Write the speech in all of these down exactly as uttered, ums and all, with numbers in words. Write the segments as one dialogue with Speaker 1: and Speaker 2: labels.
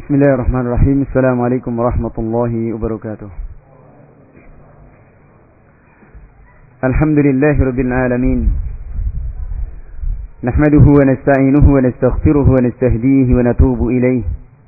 Speaker 1: Bismillahirrahmanirrahim. Assalamualaikum warahmatullahi wabarakatuh. Alhamdulillahirabbil alamin. Nahmaduhu wa nasta'inuhu wa nastaghfiruhu wa nastahdihi wa natubu ilayh.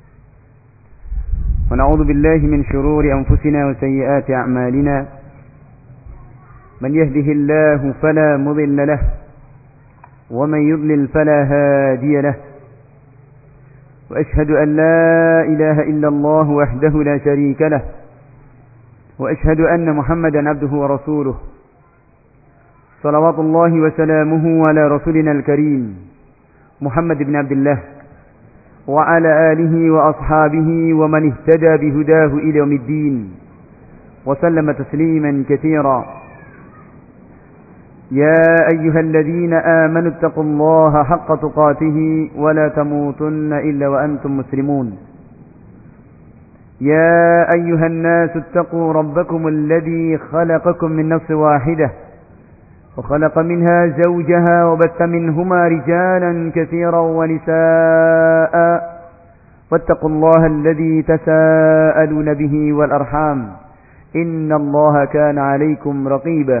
Speaker 1: Wa na'udzu billahi min shururi anfusina wa sayyiati a'malina. Man yahdihillahu fala mudilla lahu wa man yudlil fala hadiya lahu. وأشهد أن لا إله إلا الله وحده لا شريك له وأشهد أن محمدا عبده ورسوله صلوات الله وسلامه على رسولنا الكريم محمد بن عبد الله وعلى آله وأصحابه ومن اهتدى بهداه إلى يوم الدين وسلم تسليما كثيرا. يا أيها الذين آمنوا اتقوا الله حق تقاته ولا تموتن إلا وأنتم مسلمون. يا أيها الناس اتقوا ربكم الذي خلقكم من نفس واحدة وخلق منها زوجها وبث منهما رجالا كثيرا ونساء واتقوا الله الذي تساءلون به والأرحام إن الله كان عليكم رقيبا.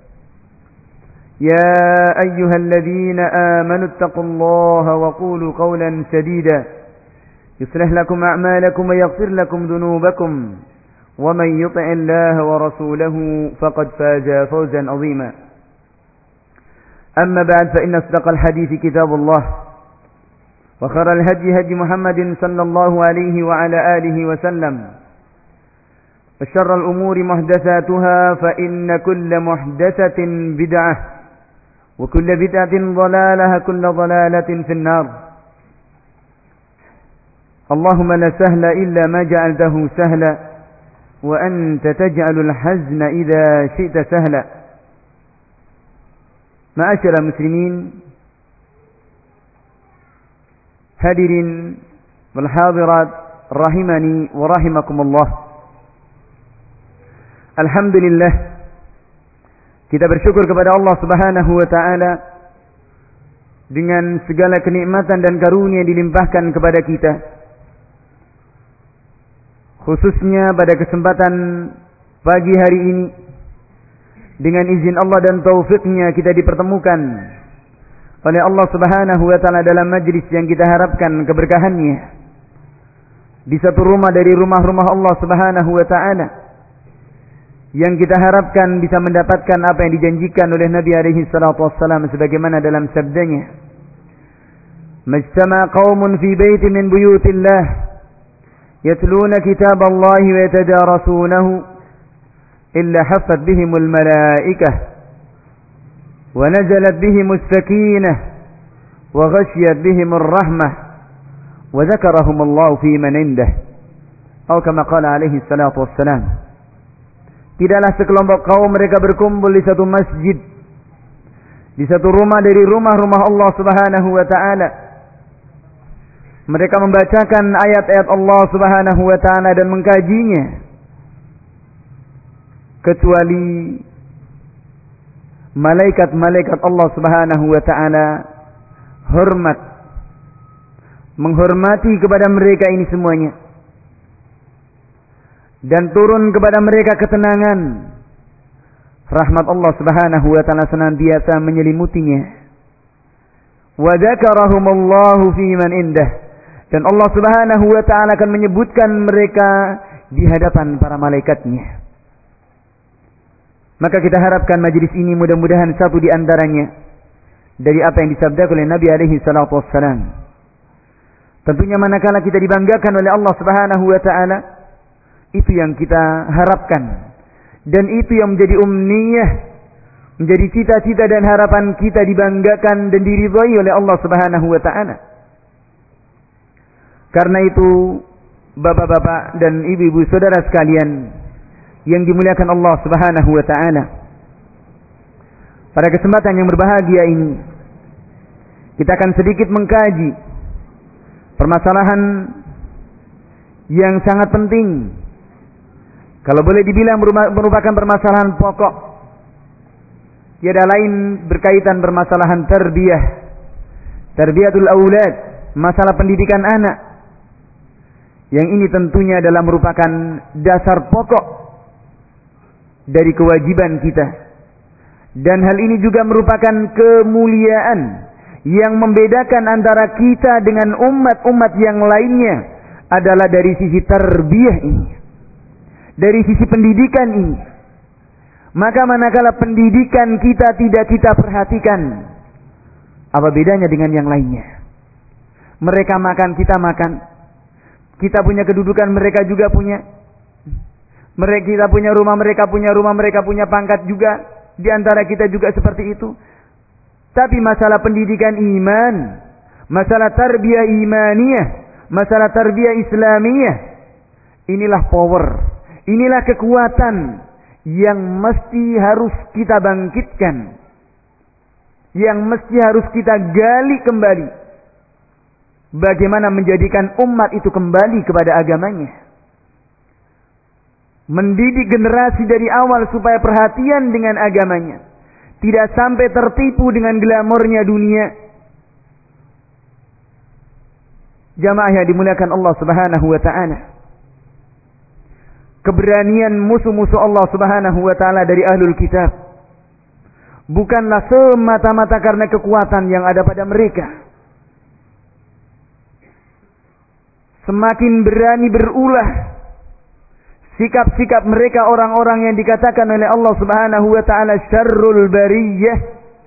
Speaker 1: يا أيها الذين آمنوا اتقوا الله وقولوا قولا سديدا يصلح لكم أعمالكم ويغفر لكم ذنوبكم ومن يطع الله ورسوله فقد فاز فوزا عظيما. أما بعد فإن أصدق الحديث كتاب الله وخير الهدي هدي محمد صلى الله عليه وعلى آله وسلم وشر الأمور محدثاتها فإن كل محدثة بدعة وكل بدعة ضلالة كل ضلالة في النار. اللهم لا سهل إلا ما جعلته سهلا وأنت تجعل الحزن إذا شئت سهلا. معاشر المسلمين hadirin wal hadirat rahimani wa rahimakumullah. Alhamdulillah, kita bersyukur kepada Allah Subhanahu wa taala dengan segala kenikmatan dan karunia yang dilimpahkan kepada kita. Khususnya pada kesempatan pagi hari ini, dengan izin Allah dan taufiknya kita dipertemukan oleh Allah Subhanahu wa taala dalam majlis yang kita harapkan keberkahannya di satu rumah dari rumah-rumah Allah Subhanahu wa taala, yang kita harapkan bisa mendapatkan apa yang dijanjikan oleh Nabi alaihi salatu wassalam sebagaimana dalam sabdanya, majtama qaumun fi baitin min buyutillah yatluna kitaballahi wa yatadarasunahu illa haffat bihimul malaikah wa nazalat bihimus sakinah wa ghashiyat bihimur rahmah wa dzakarahumullahu fi man indah, atau kama qala alaihi salatu wassalam. Tidaklah sekelompok kaum mereka berkumpul di satu masjid, di satu rumah dari rumah-rumah Allah Subhanahu wa taala. Mereka membacakan ayat-ayat Allah Subhanahu wa taala dan mengkajinya, kecuali malaikat-malaikat Allah Subhanahu wa taala hormat, menghormati kepada mereka ini semuanya, dan turun kepada mereka ketenangan. Rahmat Allah Subhanahu wa taala senantiasa menyelimutinya. Wa dzakarahumullahu fi man indah, dan Allah Subhanahu wa taala akan menyebutkan mereka di hadapan para malaikatnya. Maka kita harapkan majelis ini mudah-mudahan satu di antaranya dari apa yang disabdakan oleh Nabi alaihi salatu wassalam. Tentunya manakala kita dibanggakan oleh Allah Subhanahu wa taala, itu yang kita harapkan, dan itu yang menjadi umniyah, menjadi cita-cita dan harapan kita dibanggakan dan diridhai oleh Allah Subhanahu wa taala. Karena itu, bapak-bapak dan ibu-ibu saudara sekalian yang dimuliakan Allah Subhanahu wa taala, pada kesempatan yang berbahagia ini kita akan sedikit mengkaji permasalahan yang sangat penting, kalau boleh dibilang merupakan permasalahan pokok, tiada lain berkaitan permasalahan tarbiyah, tarbiyatul aulad, masalah pendidikan anak, Yang ini tentunya adalah merupakan dasar pokok dari kewajiban kita. Dan hal ini juga merupakan kemuliaan yang membedakan antara kita dengan umat-umat yang lainnya adalah dari sisi tarbiyah ini, dari sisi pendidikan ini. Maka manakala pendidikan kita tidak kita perhatikan, apa bedanya dengan yang lainnya? Mereka makan, kita makan. Kita punya kedudukan, mereka juga punya. Mereka kita punya rumah, mereka punya rumah, mereka punya pangkat juga. Di antara kita juga seperti itu. Tapi masalah pendidikan iman, masalah tarbiyah imaniyah, masalah tarbiyah islamiyah, inilah power, inilah kekuatan yang mesti harus kita bangkitkan, yang mesti harus kita gali kembali. Bagaimana menjadikan umat itu kembali kepada agamanya. Mendidik generasi dari awal supaya perhatian dengan agamanya. Tidak sampai tertipu dengan glamornya dunia. Jamaah yang dimuliakan Allah Subhanahu wa taala. Keberanian musuh-musuh Allah Subhanahu wa taala dari ahlul kitab bukanlah semata-mata karena kekuatan yang ada pada mereka. Semakin berani berulah sikap-sikap mereka orang-orang yang dikatakan oleh Allah Subhanahu wa taala syarrul bariyah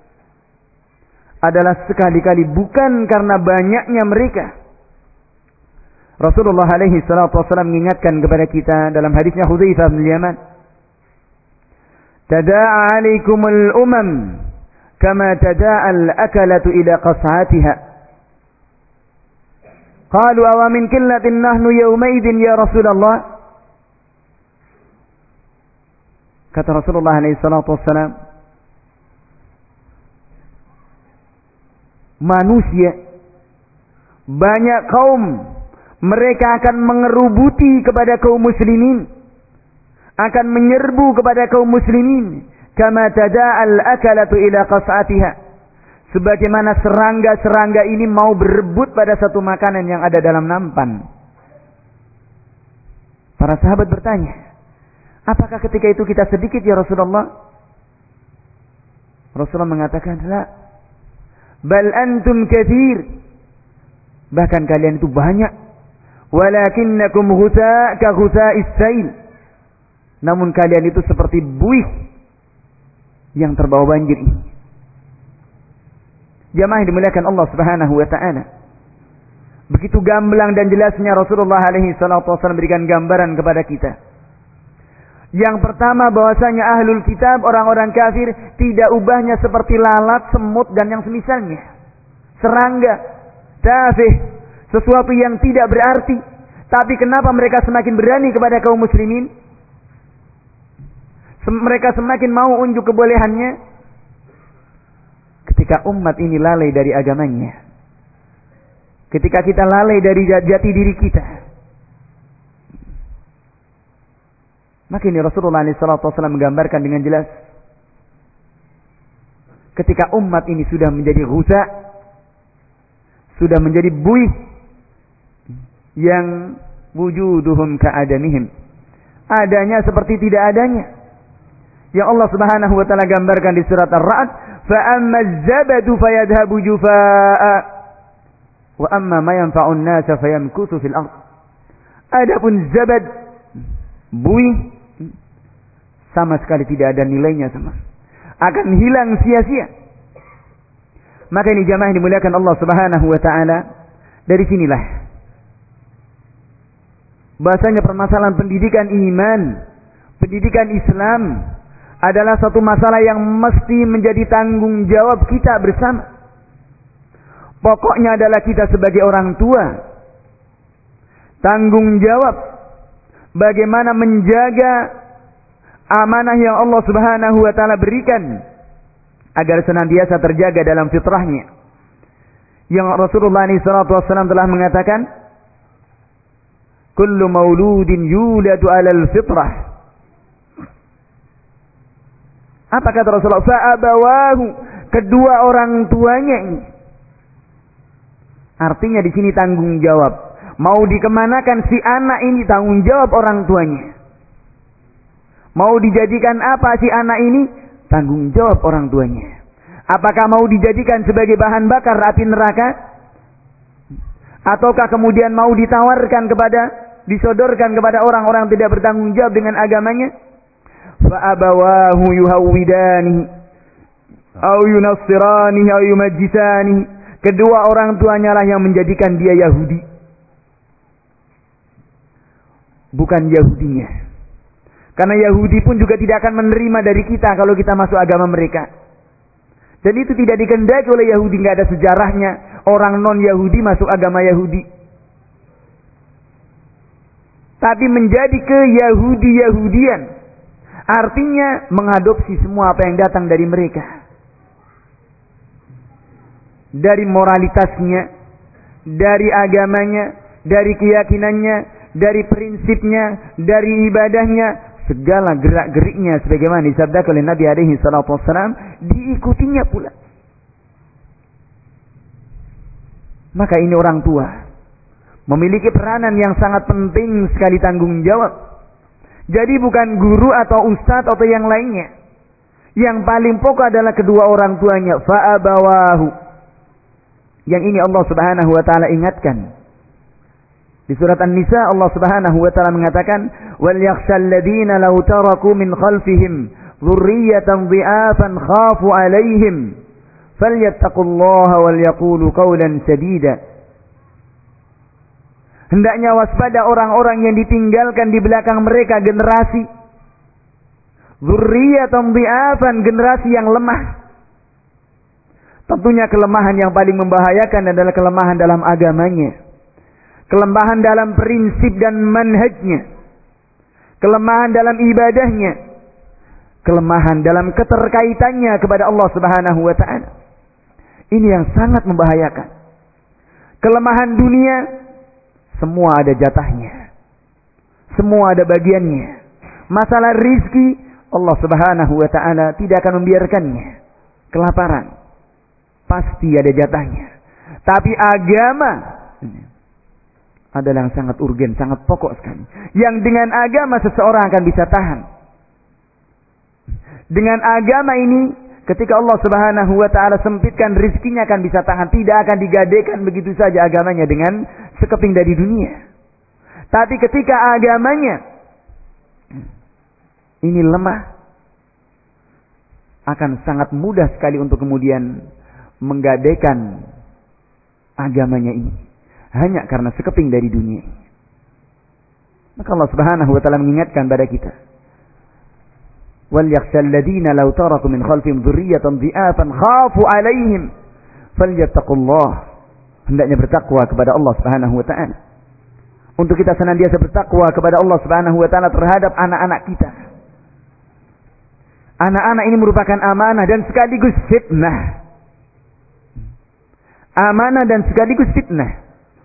Speaker 1: adalah sekali-kali bukan karena banyaknya mereka. Rasulullah alaihi salatu wasallam mengingatkan kepada kita dalam hadisnya Hudzaifah bin Yaman, "Tada'a 'alaikumul umam kama tada'a al-akalatu ila qas'atiha." Qalu aw min qillatin nahnu yawmaidin ya Rasulullah. Kata Rasulullah alaihi salatu wassalam, manusia banyak kaum mereka akan mengerubuti kepada kaum muslimin, akan menyerbu kepada kaum muslimin kama tada'al akalatu ila qas'atiha, sebagaimana serangga-serangga ini mau berebut pada satu makanan yang ada dalam nampan. Para sahabat bertanya, apakah ketika itu kita sedikit ya Rasulullah? Rasulullah mengatakan, la, bal antum katsir, bahkan kalian itu banyak. Walakinnakum ghusa ka ghusa'is sail, namun kalian itu seperti buih yang terbawa banjir ini. Jamaah yang dimuliakan Allah Subhanahu wa taala. Begitu gamblang dan jelasnya Rasulullah alaihi salatu wasallam berikan gambaran kepada kita. Yang pertama bahwasanya ahlul kitab, orang-orang kafir, tidak ubahnya seperti lalat, semut dan yang semisalnya. Serangga, tafih, sesuatu yang tidak berarti. Tapi kenapa mereka semakin berani kepada kaum muslimin? Mereka semakin mau unjuk kebolehannya ketika umat ini lalai dari agamanya. Ketika kita lalai dari jati diri kita. Maka ini Rasulullah shallallahu alaihi wasallam menggambarkan dengan jelas. Ketika umat ini sudah menjadi ghusa, sudah menjadi buih yang wujuduhum ka'adamihim, adanya seperti tidak adanya. Yang Allah Subhanahu wa taala gambarkan di surat Ar-Ra'd, fa amma az-zabadu fayadhhabu jufaa'a wa amma ma yanfa'u an-nasa fayamkuthu fil ardh. Adapun zabad, buih, sama sekali tidak ada nilainya, sama akan hilang sia-sia. Maka ini jamaah yang dimuliakan Allah Subhanahu wa taala, dari sinilah bahasanya permasalahan pendidikan iman, pendidikan Islam adalah satu masalah yang mesti menjadi tanggung jawab kita bersama. Pokoknya adalah kita sebagai orang tua tanggung jawab bagaimana menjaga amanah yang Allah Subhanahu wa taala berikan agar senantiasa terjaga dalam fitrahnya. Yang Rasulullah shallallahu alaihi wasallam telah mengatakan, kullu mauludin yuladu 'alal fitrah. Apa kata Rasulullah? Fa'abawahu, kedua orang tuanya ini. Artinya di sini tanggung jawab Mau dikemanakan si anak ini, tanggung jawab orang tuanya. Mau dijadikan apa si anak ini, tanggung jawab orang tuanya. Apakah mau dijadikan sebagai bahan bakar api neraka? Ataukah kemudian mau ditawarkan kepada, disodorkan kepada orang-orang tidak bertanggung jawab dengan agamanya? Fa'abawahu yuhawwidanihi au yunassiranihi au yumajjisanihi. Kedua orang tuanya lah yang menjadikan dia Yahudi, bukan Yahudinya. Karena Yahudi pun juga tidak akan menerima dari kita kalau kita masuk agama mereka. Dan itu tidak dikehendaki oleh Yahudi. Tidak ada sejarahnya orang non-Yahudi masuk agama Yahudi. Tapi menjadi ke-Yahudi-Yahudian, artinya mengadopsi semua apa yang datang dari mereka. Dari moralitasnya, dari agamanya, dari keyakinannya, dari prinsipnya, dari ibadahnya, segala gerak-geriknya sebagaimana disabdakan oleh Nabi alaihi salatu wassalam, diikutinya pula. Maka ini orang tua memiliki peranan yang sangat penting sekali, tanggung jawab. Jadi bukan guru atau ustadz atau yang lainnya. Yang paling pokok adalah kedua orang tuanya. Fa'abawahu. Yang ini Allah Subhanahu wa taala ingatkan. Di surat An-Nisa Allah Subhanahu wa taala mengatakan, "Wal yakhshal ladina law taraku min khalfihim dhurriyyatan dhi'afan khafu 'alaihim falyattaqullaha wal yaqulu qawlan sadida." Hendaknya waspada orang-orang yang ditinggalkan di belakang mereka generasi dzurriyyatan dhi'afan, generasi yang lemah. Tentunya kelemahan yang paling membahayakan adalah kelemahan dalam agamanya, kelemahan dalam prinsip dan manhajnya, kelemahan dalam ibadahnya, kelemahan dalam keterkaitannya kepada Allah Subhanahu wa taala. Ini yang sangat membahayakan. Kelemahan dunia, semua ada jatahnya, semua ada bagiannya. Masalah rizki, Allah Subhanahu wa taala tidak akan membiarkannya kelaparan. Pasti ada jatahnya. Tapi agama adalah yang sangat urgen, sangat pokok sekali. Yang dengan agama seseorang akan bisa tahan. Dengan agama ini, ketika Allah Subhanahu wa taala sempitkan rizkinya akan bisa tahan. Tidak akan digadaikan begitu saja agamanya dengan sekeping dari dunia. Tapi ketika agamanya ini lemah, akan sangat mudah sekali untuk kemudian menggadaikan agamanya ini hanya karena sekeping dari dunia. Maka Allah Subhanahu wa taala mengingatkan pada kita, wal yakhshal ladina law taraku min khalfihim dzurriyyatan dhi'afan khafu 'alaihim falyattaqullah. Hendaknya bertakwa kepada Allah Subhanahu wa taala. Untuk kita senantiasa bertakwa kepada Allah Subhanahu wa taala terhadap anak-anak kita. Anak-anak ini merupakan amanah dan sekaligus fitnah. Amanah dan sekaligus fitnah.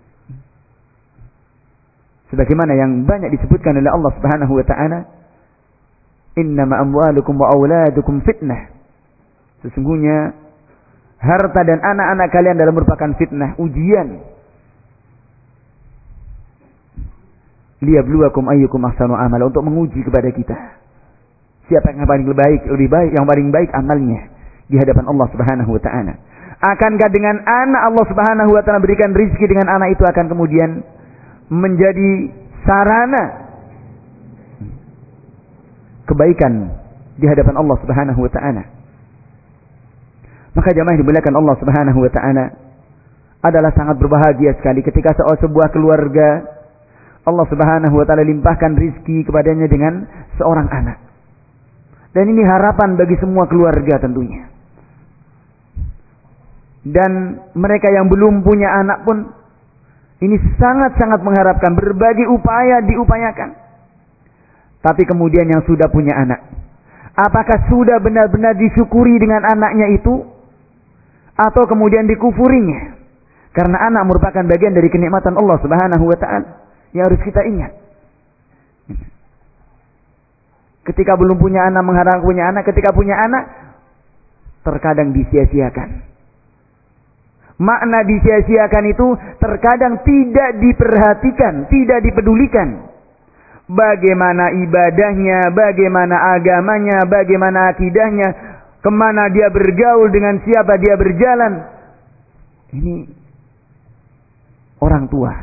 Speaker 1: Sebagaimana yang banyak disebutkan oleh Allah Subhanahu wa taala, "Innama amwalukum wa auladukum fitnah." Sesungguhnya harta dan anak-anak kalian adalah merupakan fitnah, ujian. Liyabluwakum ayyukum ahsanu amala, untuk menguji kepada kita siapa yang paling baik, lebih baik, yang paling baik amalnya di hadapan Allah Subhanahu wa taala. Akankah dengan anak Allah Subhanahu wa taala berikan rizki, dengan anak itu akan kemudian menjadi sarana kebaikan di hadapan Allah Subhanahu wa taala? Maka jamaah dimuliakan Allah Subhanahu wa taala, adalah sangat berbahagia sekali ketika sebuah keluarga Allah Subhanahu wa taala limpahkan rizki kepadanya dengan seorang anak. Dan ini harapan bagi semua keluarga tentunya. Dan mereka yang belum punya anak pun ini sangat-sangat mengharapkan, berbagai upaya diupayakan. Tapi kemudian yang sudah punya anak, apakah sudah benar-benar disyukuri dengan anaknya itu, atau kemudian dikufurinya? Karena anak merupakan bagian dari kenikmatan Allah Subhanahu wa taala yang harus kita ingat. Ketika belum punya anak mengharapkan punya anak, ketika punya anak terkadang disia-siakan. Makna disia-siakan itu terkadang tidak diperhatikan, tidak dipedulikan. Bagaimana ibadahnya, bagaimana agamanya, bagaimana akidahnya, kemana dia bergaul, dengan siapa dia berjalan. Ini orang tua.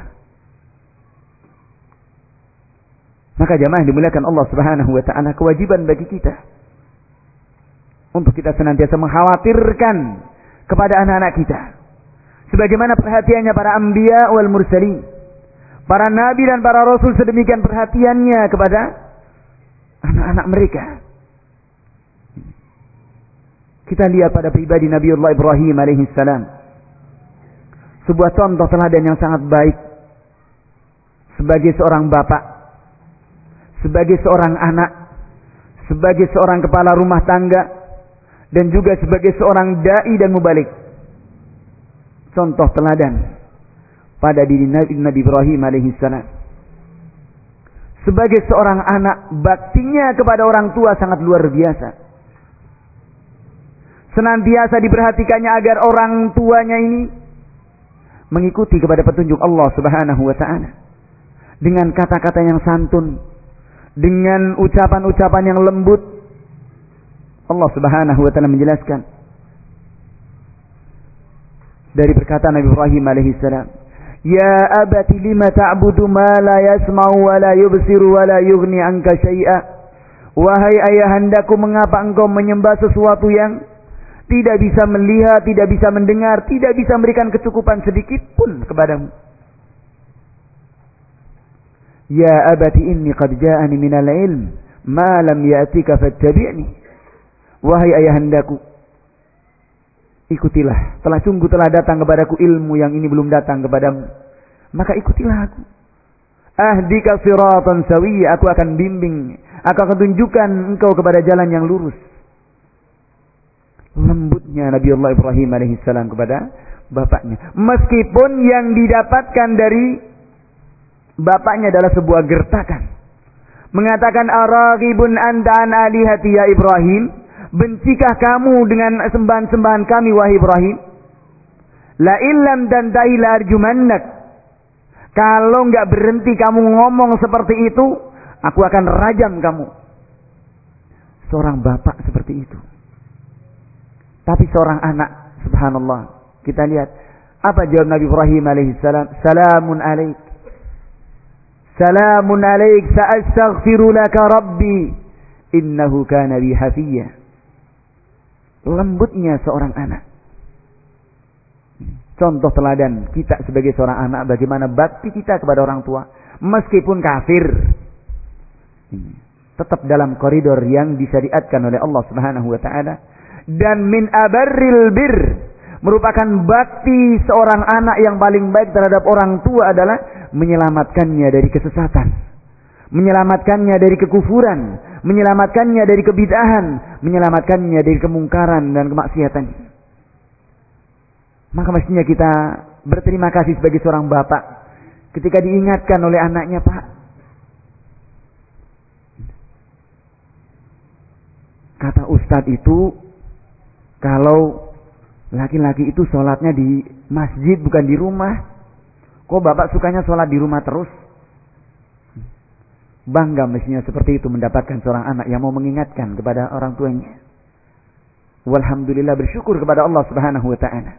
Speaker 1: Maka jamaah dimuliakan Allah Subhanahu wa taala, kewajiban bagi kita untuk kita senantiasa mengkhawatirkan kepada anak-anak kita. Sebagaimana perhatiannya para anbiya wal mursalin, para nabi dan para rasul, sedemikian perhatiannya kepada anak-anak mereka. Kita lihat pada pribadi Nabiullah Ibrahim alaihi salam, sebuah contoh teladan yang sangat baik sebagai seorang bapak, sebagai seorang anak, sebagai seorang kepala rumah tangga, dan juga sebagai seorang dai dan mubalik. Contoh teladan pada diri Nabi, Nabi Ibrahim alaihi salam. Sebagai seorang anak, baktinya kepada orang tua sangat luar biasa. Senantiasa diperhatikannya agar orang tuanya ini mengikuti kepada petunjuk Allah Subhanahu wa taala dengan kata-kata yang santun, dengan ucapan-ucapan yang lembut. Allah Subhanahu wa taala menjelaskan dari perkataan Nabi Ibrahim alaihi salam, "Ya abati lima ta'budu ma la yasma'u wa la yubsiru wa la yughni anka syai'a." Wahai ayahandaku, mengapa engkau menyembah sesuatu yang tidak bisa melihat, tidak bisa mendengar, tidak bisa memberikan kecukupan sedikit pun kepadamu? Ya abati inni qad ja'ani minal ilm ma lam ya'tika fattabi'ni. Wahai ayahandaku, ikutilah, telah sungguh telah datang kepadaku ilmu yang ini belum datang kepadamu, maka ikutilah aku. Ahdika siratan sawiyya, aku akan bimbing, aku akan tunjukkan engkau kepada jalan yang lurus. Lembutnya Nabiullah Ibrahim alaihissalam kepada bapaknya, meskipun yang didapatkan dari bapaknya adalah sebuah gertakan. Mengatakan, "Araghibun anta an alihati ya Ibrahim?" Bencikah kamu dengan sembahan-sembahan kami wahai Ibrahim? La illam tantahi la arjumannak. Kalau enggak berhenti kamu ngomong seperti itu, aku akan rajam kamu. Seorang bapak seperti itu. Tapi seorang anak, subhanallah, kita lihat apa jawab Nabi Ibrahim alaihissalam? Salamun alaik. Salamun alaik, sa'astaghfiru laka rabbi, innahu kana bi hafiyya. Lembutnya seorang anak. Contoh teladan kita sebagai seorang anak, bagaimana bakti kita kepada orang tua, meskipun kafir, tetap dalam koridor yang disyariatkan oleh Allah Subhanahu wa taala. Dan min abarril bir, merupakan bakti seorang anak yang paling baik terhadap orang tua adalah menyelamatkannya dari kesesatan, menyelamatkannya dari kekufuran, menyelamatkannya dari kebid'ahan, menyelamatkannya dari kemungkaran dan kemaksiatan. Maka mestinya kita berterima kasih sebagai seorang bapak ketika diingatkan oleh anaknya, "Pak, kata Ustadz itu kalau laki-laki itu sholatnya di masjid bukan di rumah. Kok bapak sukanya sholat di rumah terus?" Bangga mestinya seperti itu mendapatkan seorang anak yang mau mengingatkan kepada orang tuanya. Walhamdulillah, bersyukur kepada Allah Subhanahu wa taala.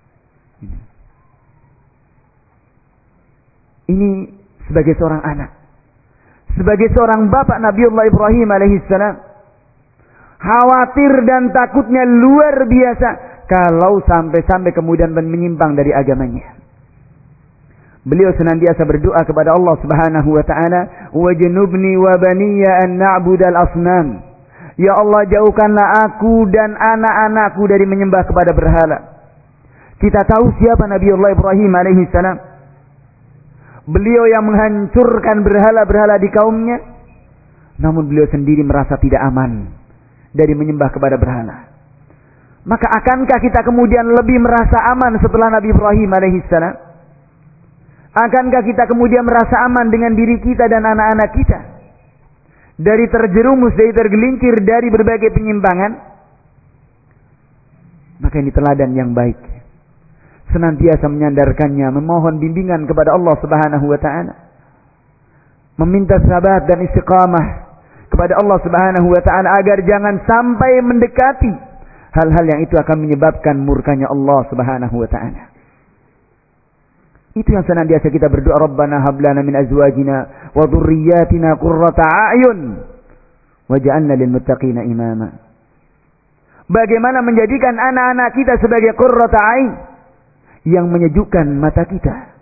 Speaker 1: Ini sebagai seorang anak, sebagai seorang bapak Nabiullah Ibrahim alaihissalam, khawatir dan takutnya luar biasa kalau sampai-sampai kemudian menyimpang dari agamanya. Beliau senantiasa berdoa kepada Allah Subhanahu wa taala, "Wajnubni wa baniya an na'budal asnam." Ya Allah, jauhkanlah aku dan anak-anakku dari menyembah kepada berhala. Kita tahu siapa Nabiullah Ibrahim alaihi salam. Beliau yang menghancurkan berhala-berhala di kaumnya, namun beliau sendiri merasa tidak aman dari menyembah kepada berhala. Maka akankah kita kemudian lebih merasa aman setelah Nabi Ibrahim alaihi salam? Akankah kita kemudian merasa aman dengan diri kita dan anak-anak kita dari terjerumus, dari tergelincir dari berbagai penyimpangan? Maka ini teladan yang baik. senantiasa menyandarkannya, memohon bimbingan kepada Allah Subhanahu wa taala, meminta sabat dan istiqamah kepada Allah Subhanahu wa taala agar jangan sampai mendekati hal-hal yang itu akan menyebabkan murkanya Allah Subhanahu wa taala. Itu yang senantiasa kita berdoa, Rabbana hab lana min azwajina wa dhurriyyatina qurrata a'yun waj'alna lil muttaqina imama. Bagaimana menjadikan anak-anak kita sebagai qurrata a'in, yang menyejukkan mata kita.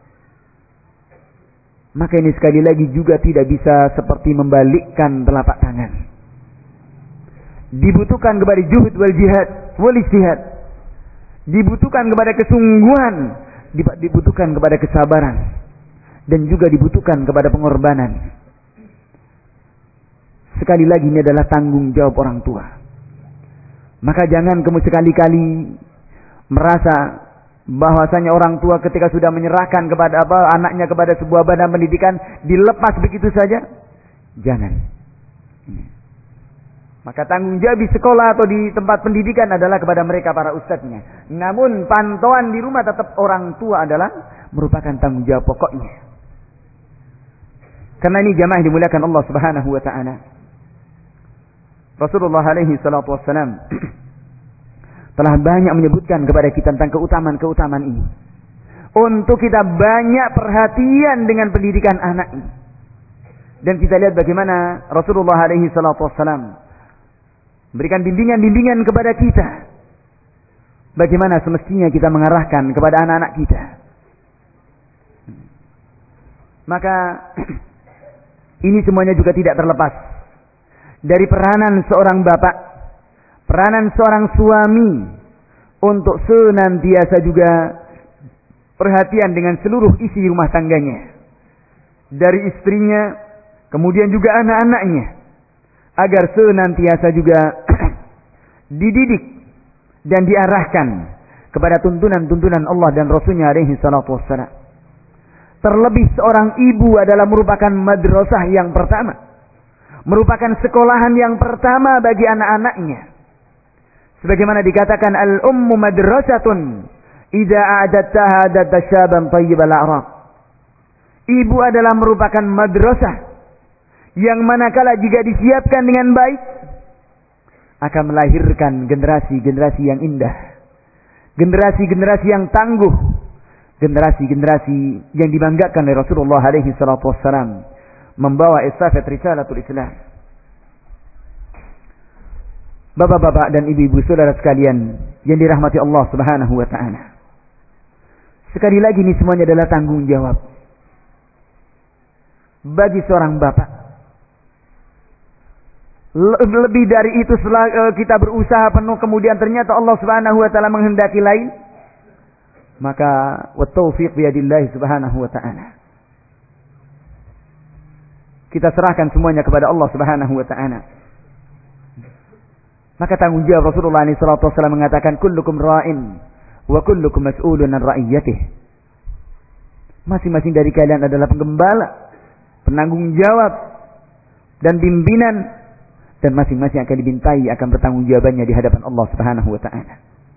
Speaker 1: Maka ini sekali lagi juga tidak bisa seperti membalikkan telapak tangan. Dibutuhkan kepada juhud wal jihad wal ijtihad. Dibutuhkan kepada kesungguhan, dibutuhkan kepada kesabaran, dan juga dibutuhkan kepada pengorbanan. Sekali lagi ini adalah tanggung jawab orang tua. Maka jangan kamu sekali-kali merasa bahwasanya orang tua ketika sudah menyerahkan kepada apa anaknya kepada sebuah badan pendidikan dilepas begitu saja. Jangan. Maka tanggung jawab di sekolah atau di tempat pendidikan adalah kepada mereka para ustadznya. Namun pantauan di rumah tetap orang tua adalah merupakan tanggung jawab pokoknya. Karena ini jamaah dimuliakan Allah Subhanahu wa taala. Rasulullah alaihi salatu wassalam telah banyak menyebutkan kepada kita tentang keutamaan-keutamaan ini. Untuk kita banyak perhatian dengan pendidikan anak ini. Dan kita lihat bagaimana Rasulullah alaihi salatu wassalam berikan bimbingan-bimbingan kepada kita. Bagaimana semestinya kita mengarahkan kepada anak-anak kita. Maka ini semuanya juga tidak terlepas dari peranan seorang bapak, peranan seorang suami untuk senantiasa juga perhatian dengan seluruh isi rumah tangganya. Dari istrinya, kemudian juga anak-anaknya, agar senantiasa juga dididik dan diarahkan kepada tuntunan-tuntunan Allah dan Rasulnya alaihi salatu wassalam. Terlebih seorang ibu adalah merupakan madrasah yang pertama, merupakan sekolahan yang pertama bagi anak-anaknya. Sebagaimana dikatakan al-ummu madrasatun idza a'adattaha a'adatta syaban thayyibal a'raq. Ibu adalah merupakan madrasah yang manakala jika disiapkan dengan baik akan melahirkan generasi-generasi yang indah, generasi-generasi yang tangguh, generasi-generasi yang dibanggakan oleh Rasulullah alaihi salatu wassalam, membawa estafet risalatul Islam. Bapak-bapak dan ibu-ibu saudara sekalian yang dirahmati Allah Subhanahu wa taala. Sekali lagi ini semuanya adalah tanggung jawab bagi seorang bapak. Lebih dari itu setelah kita berusaha penuh kemudian ternyata Allah Subhanahu wa taala menghendaki lain, maka wat taufiq bi yadillah Subhanahu wa taala. Kita serahkan semuanya kepada Allah Subhanahu wa taala. Maka tanggung jawab Rasulullah shallallahu alaihi wasallam mengatakan kullukum ra'in wa kullukum mas'ulun an ra'iyatih. Masing-masing dari kalian adalah penggembala, penanggung jawab dan pimpinan, dan masing-masing akan dibintai akan bertanggung jawabannya di hadapan Allah Subhanahu wa taala.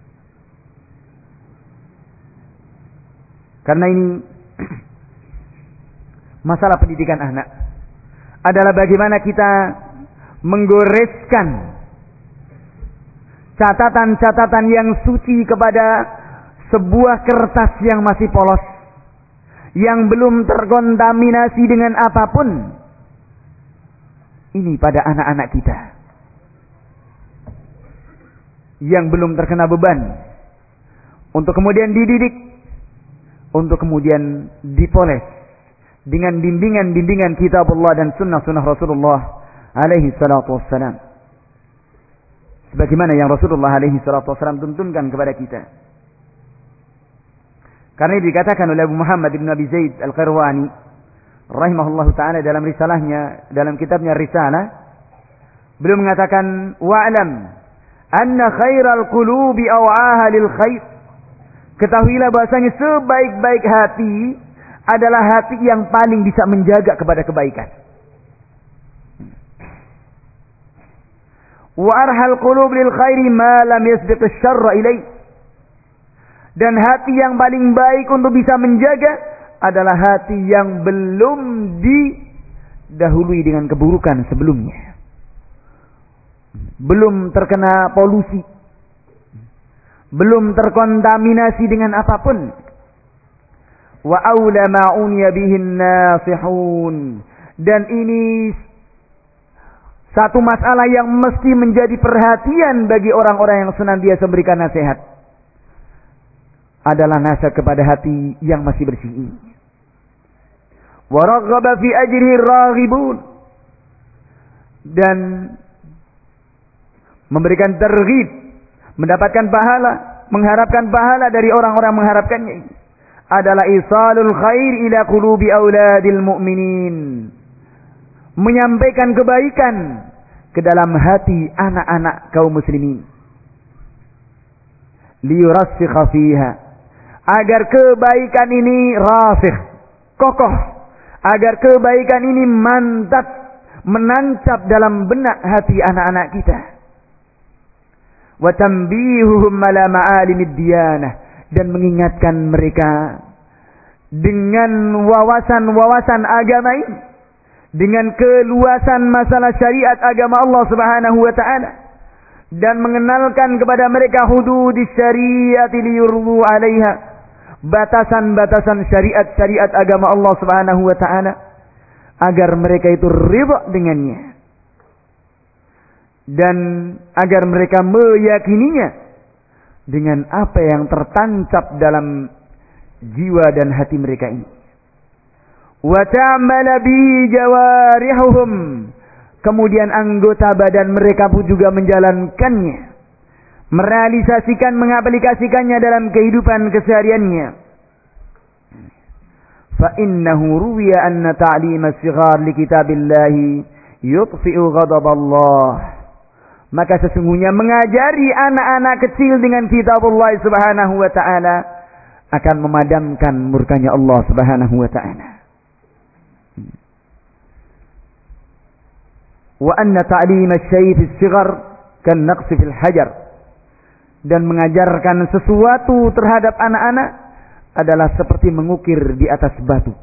Speaker 1: Karena ini masalah pendidikan anak adalah bagaimana kita menggoreskan catatan-catatan yang suci kepada sebuah kertas yang masih polos, yang belum terkontaminasi dengan apapun. Ini pada anak-anak kita yang belum terkena beban untuk kemudian dididik, untuk kemudian dipoles dengan bimbingan-bimbingan kitab Allah dan sunnah-sunnah Rasulullah alaihi salatu wassalam. Sebagaimana yang Rasulullah alaihi salatu wassalam tuntunkan kepada kita. Karena dikatakan oleh Abu Muhammad ibn Abi Zaid al-Qirwani rahimahullah ta'ala dalam risalahnya, dalam kitabnya Risalah, beliau mengatakan wa'lam anna khairal qulubi aw'aha lil khair. Ketahuilah bahasanya sebaik-baik hati adalah hati yang paling bisa menjaga kepada kebaikan. Wa arhal qulub lil khairi ma lam yasbiq asy-syarra ilaih. Dan hati yang paling baik untuk bisa menjaga adalah hati yang belum didahului dengan keburukan sebelumnya. Belum terkena polusi. Belum terkontaminasi dengan apapun. Wa aula ma uniya bihin nasihun. Dan ini satu masalah yang mesti menjadi perhatian bagi orang-orang yang senantiasa memberikan nasihat. Adalah nasihat kepada hati yang masih bersih ini. Wa raghaba fi ajrihi raghibun. Dan memberikan terghib, mendapatkan pahala, mengharapkan pahala dari orang-orang mengharapkannya ini adalah isalul khair ila qulubi auladil mu'minin. Menyampaikan kebaikan ke dalam hati anak-anak kaum muslimin. Liyurassikha fiha. Agar kebaikan ini rasikh, kokoh. Agar kebaikan ini mantap, menancap dalam benak hati anak-anak kita. Wa tanbihuhum ala ma'alimid diyanah. Dan mengingatkan mereka dengan wawasan-wawasan agama ini, dengan keluasan masalah syariat agama Allah Subhanahu wa taala, dan mengenalkan kepada mereka hududis syariati liyurdu 'alaiha, batasan-batasan syariat-syariat agama Allah Subhanahu wa taala agar mereka itu ridha dengannya dan agar mereka meyakininya dengan apa yang tertancap dalam jiwa dan hati mereka ini. Wa ta'mala bi jawarihuhum. Kemudian anggota badan mereka pun juga menjalankannya, merealisasikan, mengaplikasikannya dalam kehidupan kesehariannya. Fa innahu ruwiya anna ta'lim as-sighar li kitabillahi yutfi'u ghadab Allah. Maka sesungguhnya mengajari anak-anak kecil dengan kitab Allah Subhanahu wa taala akan memadamkan murkanya Allah Subhanahu wa taala. Wa anna ta'lim asy-syai' fi as-sighar kan naqs fil hajar. Dan mengajarkan sesuatu terhadap anak-anak adalah seperti mengukir di atas batu.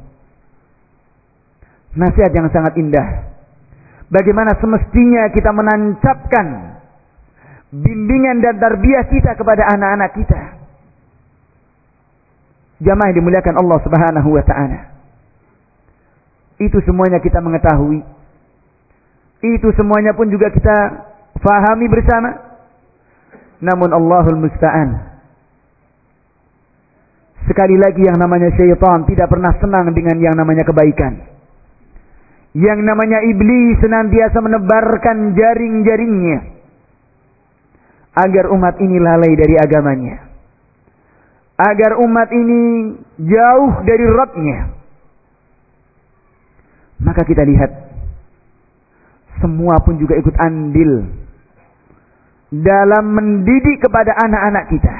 Speaker 1: Nasihat yang sangat indah. Bagaimana semestinya kita menancapkan bimbingan dan tarbiyah kita kepada anak-anak kita. Jamaah yang dimuliakan Allah Subhanahu wa taala. Itu semuanya kita mengetahui. Itu semuanya pun juga kita fahami bersama. Namun Allahul musta'an. Sekali lagi yang namanya syaitan tidak pernah senang dengan yang namanya kebaikan. Yang namanya iblis senantiasa menebarkan jaring-jaringnya agar umat ini lalai dari agamanya, agar umat ini jauh dari Rabb-nya. Maka kita lihat semua pun juga ikut andil dalam mendidik kepada anak-anak kita.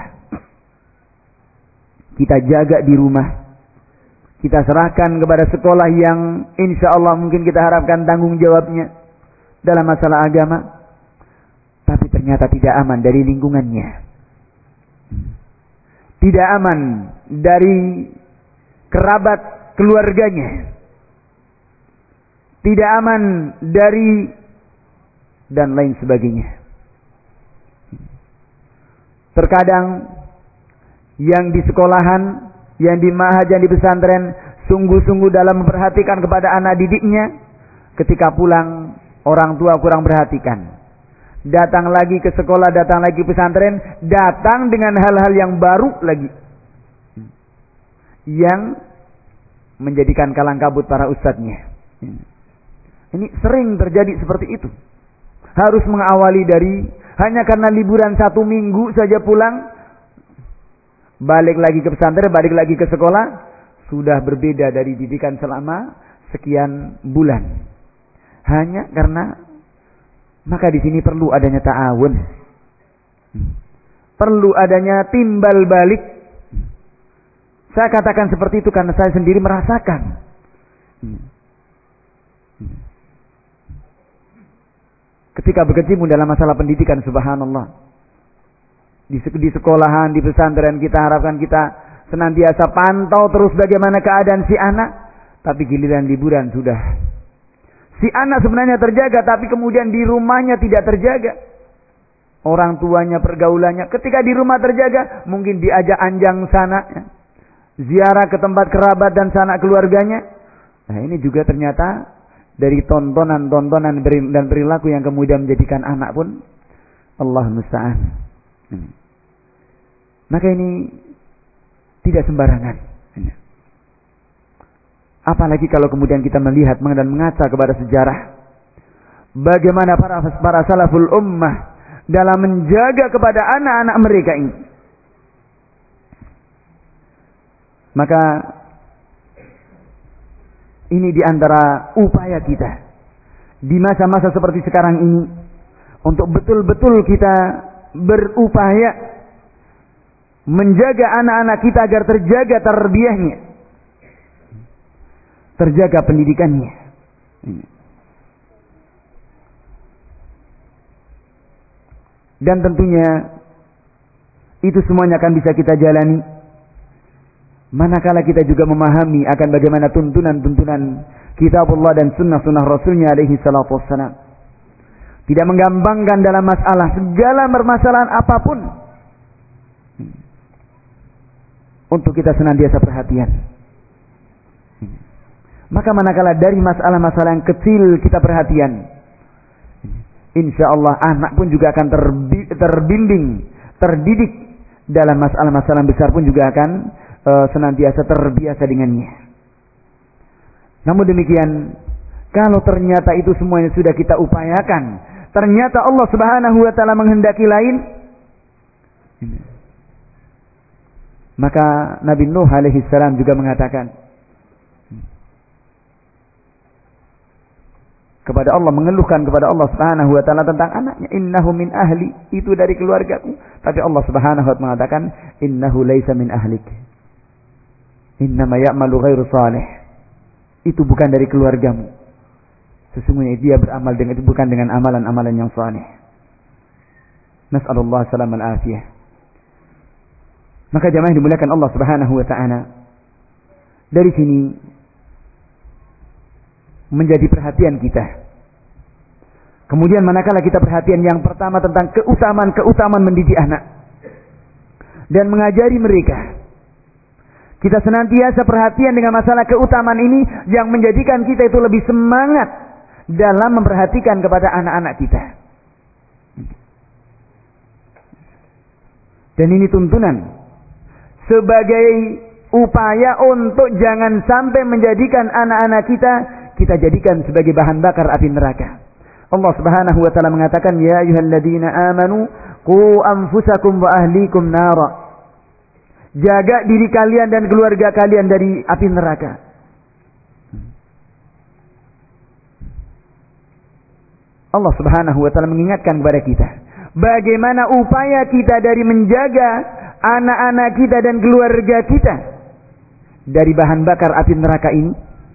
Speaker 1: Kita jaga di rumah, kita serahkan kepada sekolah yang insya Allah mungkin kita harapkan tanggung jawabnya dalam masalah agama. Tapi ternyata tidak aman dari lingkungannya. Tidak aman dari kerabat keluarganya. Tidak aman dari dan lain sebagainya. Terkadang yang di sekolahan, yang di ma'had, yang di pesantren sungguh-sungguh dalam memperhatikan kepada anak didiknya, ketika pulang orang tua kurang perhatikan. Datang lagi ke sekolah, datang lagi pesantren, datang dengan hal-hal yang baru lagi, yang menjadikan kalang kabut para ustadznya. Ini sering terjadi seperti itu. Harus mengawali dari hanya karena liburan satu minggu saja pulang, balik lagi ke pesantren, balik lagi ke sekolah, sudah berbeda dari didikan selama sekian bulan. Hanya karena, maka di sini perlu adanya ta'awun. Perlu adanya timbal balik. Saya katakan seperti itu karena saya sendiri merasakan. Ketika berkecimpung dalam masalah pendidikan, subhanallah. Di, di sekolahan, di pesantren kita harapkan kita senantiasa pantau terus bagaimana keadaan si anak. Tapi giliran liburan sudah. Si anak sebenarnya terjaga, tapi kemudian di rumahnya tidak terjaga. Orang tuanya, pergaulannya. Ketika di rumah terjaga, mungkin diajak anjang sana. Ziarah ke tempat kerabat dan sanak keluarganya. Nah ini juga ternyata dari tontonan-tontonan dan perilaku yang kemudian menjadikan anak pun Allah musta'an. Maka ini tidak sembarangan. Apalagi kalau kemudian kita melihat dan mengaca kepada sejarah. Bagaimana para, para salaful ummah dalam menjaga kepada anak-anak mereka ini. Maka ini diantara upaya kita di masa-masa seperti sekarang ini untuk betul-betul kita berupaya menjaga anak-anak kita agar terjaga tarbiyahnya, terjaga pendidikannya. Dan tentunya itu semuanya akan bisa kita jalani manakala kita juga memahami akan bagaimana tuntunan-tuntunan kitabullah dan sunnah-sunnah Rasulnya alaihi salatu wassalam. Tidak menggampangkan dalam masalah, segala permasalahan apapun. Untuk kita senantiasa perhatian. Maka manakala dari masalah-masalah yang kecil kita perhatian, insya Allah anak pun juga akan terbimbing, terdidik dalam masalah-masalah besar pun juga akan Uh, senantiasa terbiasa dengannya. Namun demikian, kalau ternyata itu semuanya sudah kita upayakan, ternyata Allah Subhanahu wa taala menghendaki lain, maka Nabi Nuh alaihi salam juga mengatakan kepada Allah, mengeluhkan kepada Allah Subhanahu wa taala tentang anaknya, innahu min ahli, itu dari keluargaku. Tapi Allah Subhanahu wa taala mengatakan, innahu laisa min ahlik. Innama ya'malu ghairu salih. Itu bukan dari keluargamu. Sesungguhnya dia beramal dengan itu bukan dengan amalan-amalan yang saleh. Nas'alullah salam al-afiyah. Maka jamaah yang dimuliakan Allah Subhanahu wa taala, dari sini menjadi perhatian kita. Kemudian manakala kita perhatian yang pertama tentang keutamaan-keutamaan mendidik anak dan mengajari mereka, kita senantiasa perhatian dengan masalah keutamaan ini yang menjadikan kita itu lebih semangat dalam memperhatikan kepada anak-anak kita. Dan ini tuntunan sebagai upaya untuk jangan sampai menjadikan anak-anak kita kita jadikan sebagai bahan bakar api neraka. Allah Subhanahu wa taala mengatakan, ya ayyuhalladzina amanu qu anfusakum wa ahlikum nara. Jaga diri kalian dan keluarga kalian dari api neraka. Allah Subhanahu wa taala mengingatkan kepada kita bagaimana upaya kita dari menjaga anak-anak kita dan keluarga kita dari bahan bakar api neraka ini.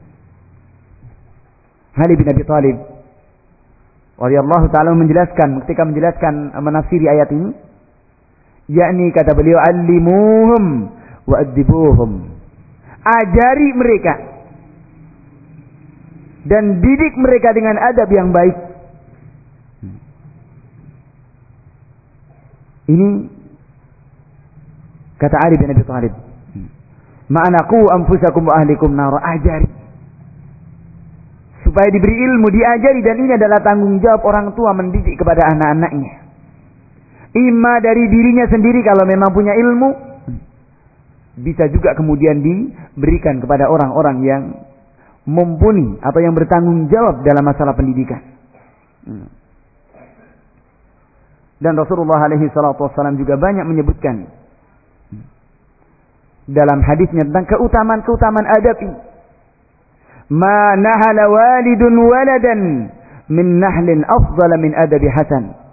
Speaker 1: Ali bin Abi Thalib radhiyallahu taala menjelaskan ketika menjelaskan menafsiri ayat ini, yakni kata beliau, allimuhum wa adibuhum, ajari mereka dan didik mereka dengan adab yang baik. Ini kata Ali bin Abi Thalib, ma'anaku anfusakum wa ahlikum nara, ajari supaya diberi ilmu, diajari. Dan ini adalah tanggung jawab orang tua mendidik kepada anak-anaknya. Ima dari dirinya sendiri kalau memang punya ilmu, bisa juga kemudian diberikan kepada orang-orang yang mumpuni atau yang bertanggung jawab dalam masalah pendidikan. Dan Rasulullah alaihi salatu wassalam juga banyak menyebutkan dalam hadisnya tentang keutamaan-keutamaan adab ini. Ma nahala walidun waladan min nahlin afdala min adabi hasan.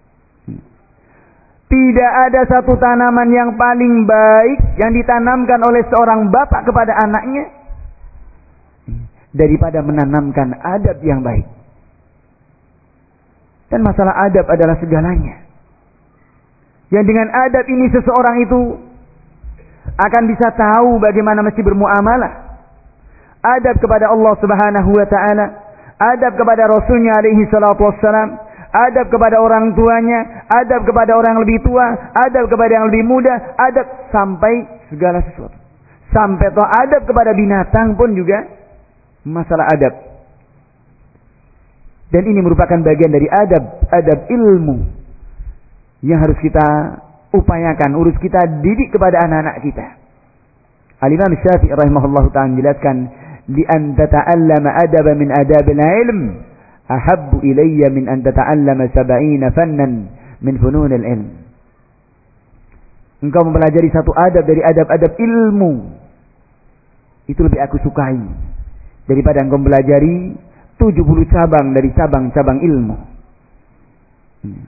Speaker 1: Tidak ada satu tanaman yang paling baik yang ditanamkan oleh seorang bapak kepada anaknya daripada menanamkan adab yang baik. Dan masalah adab adalah segalanya. Yang dengan adab ini seseorang itu akan bisa tahu bagaimana mesti bermuamalah. Adab kepada Allah Subhanahu wa taala, adab kepada Rasulnya alaihi salatu wassalam, adab kepada orang tuanya, adab kepada orang yang lebih tua, adab kepada yang lebih muda, adab sampai segala sesuatu. Sampai toh adab kepada binatang pun juga masalah adab. Dan ini merupakan bagian dari adab, adab ilmu yang harus kita upayakan, urus kita didik kepada anak-anak kita. Al-Imam Syafi'i rahimahullahu ta'ala menjelaskan, "Li'an tata'allama adaba min adabil ilm ahabbu ilayya min an tata'allama sab'ina fannan min fununil ilm." Engkau mempelajari satu adab dari adab-adab ilmu, itu lebih aku sukai daripada engkau mempelajari tujuh puluh cabang dari cabang-cabang ilmu. Hmm.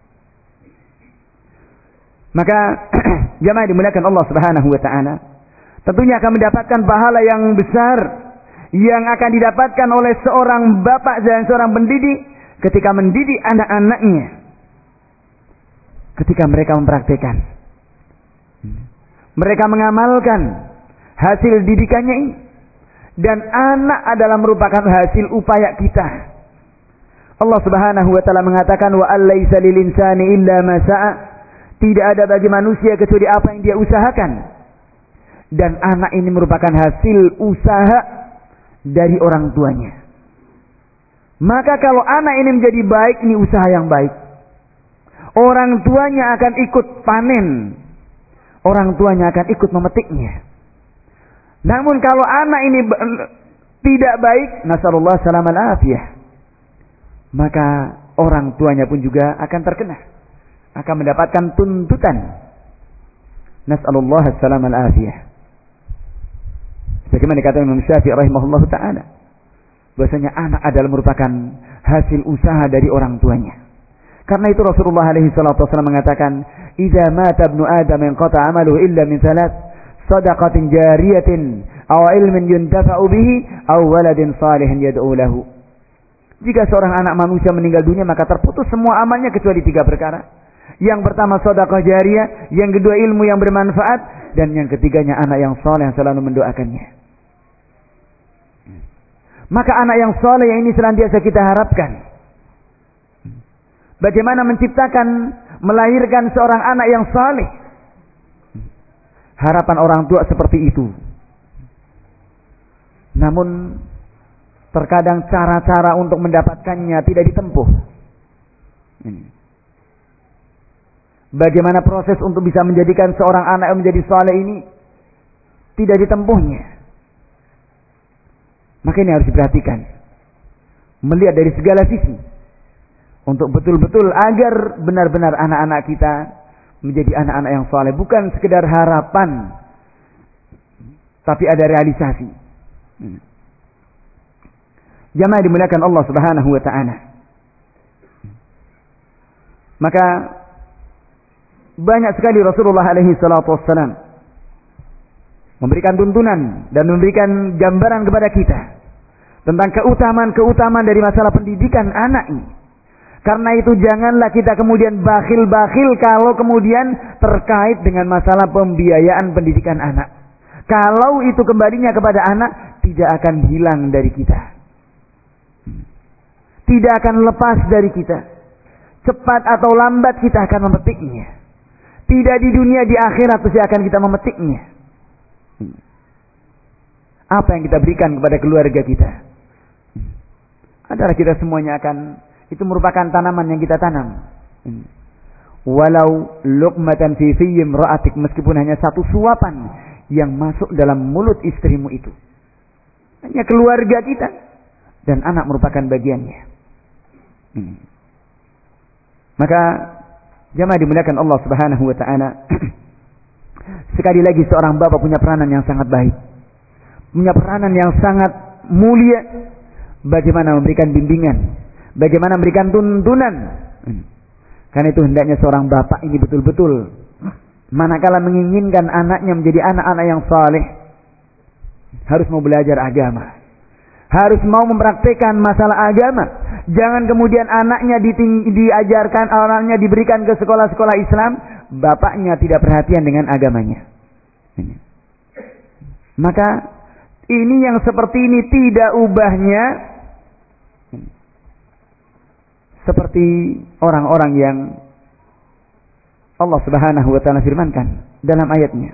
Speaker 1: Maka jamaah dimuliakan Allah Subhanahu wa taala, tentunya akan mendapatkan pahala yang besar yang akan didapatkan oleh seorang bapak dan seorang pendidik ketika mendidik anak-anaknya, ketika mereka mempraktikkan, mereka mengamalkan hasil didikannya ini. Dan anak adalah merupakan hasil upaya kita. Allah Subhanahu wa taala mengatakan, wa allaisa lil insani illa ma sa'a. Tidak ada bagi manusia kecuali apa yang dia usahakan. Dan anak ini merupakan hasil usaha dari orang tuanya. Maka kalau anak ini menjadi baik, ini usaha yang baik. Orang tuanya akan ikut panen. Orang tuanya akan ikut memetiknya. Namun kalau anak ini tidak baik, nasallallahu salamal afiyah, maka orang tuanya pun juga akan terkena, akan mendapatkan tuntutan. Nasallallahu salamal afiyah. Bagaimana kata Imam Syafi'i rahimahullahu ta'ala, bahwasanya anak adalah merupakan hasil usaha dari orang tuanya. Karena itu Rasulullah alaihi salatu wasallam mengatakan, "Idza mata ibnu Adam inqata 'amaluhu illa min thalath, sadaqatin jariyatin aw ilmin yuntafa'u bihi aw waladin salihin yad'u lahu." Jika seorang anak manusia meninggal dunia, maka terputus semua amalnya kecuali tiga perkara. Yang pertama sedekah jariyah, yang kedua ilmu yang bermanfaat, dan yang ketiganya anak yang saleh yang selalu mendoakannya. Maka anak yang saleh yang ini senantiasa kita harapkan. Bagaimana menciptakan, melahirkan seorang anak yang saleh? Harapan orang tua seperti itu. Namun terkadang cara-cara untuk mendapatkannya tidak ditempuh. Ini. Bagaimana proses untuk bisa menjadikan seorang anak yang menjadi saleh ini tidak ditempuhnya. Maka ini harus diperhatikan. Melihat dari segala sisi. Untuk betul-betul agar benar-benar anak-anak kita menjadi anak-anak yang saleh, bukan sekedar harapan, tapi ada realisasi. Jamaah dimuliakan Allah Subhanahu wa taala. Maka banyak sekali Rasulullah alaihi salatu wassalam memberikan tuntunan dan memberikan gambaran kepada kita tentang keutamaan-keutamaan dari masalah pendidikan anak ini. Karena itu janganlah kita kemudian bakhil-bakhil kalau kemudian terkait dengan masalah pembiayaan pendidikan anak. Kalau itu kembalinya kepada anak, tidak akan hilang dari kita. Tidak akan lepas dari kita. Cepat atau lambat kita akan memetiknya. Tidak di dunia, di akhirat pasti akan kita memetiknya. Apa yang kita berikan kepada keluarga kita adalah kita semuanya akan, itu merupakan tanaman yang kita tanam. Walau luqmatan fi fiyyi imra'atik, meskipun hanya satu suapan yang masuk dalam mulut istrimu itu. Hanya keluarga kita dan anak merupakan bagiannya. Hmm. Maka jamaah dimuliakan Allah Subhanahu wa taala. Sekali lagi seorang bapak punya peranan yang sangat baik. Punya peranan yang sangat mulia bagaimana memberikan bimbingan, bagaimana memberikan tuntunan. Hmm. Karena itu hendaknya seorang bapak ini betul-betul manakala menginginkan anaknya menjadi anak-anak yang saleh, harus mau belajar agama, harus mau mempraktikkan masalah agama. Jangan kemudian anaknya diting- diajarkan, anaknya diberikan ke sekolah-sekolah Islam, bapaknya tidak perhatian dengan agamanya. Maka ini yang seperti ini tidak ubahnya seperti orang-orang yang Allah Subhanahu wa taala firmankan dalam ayatnya.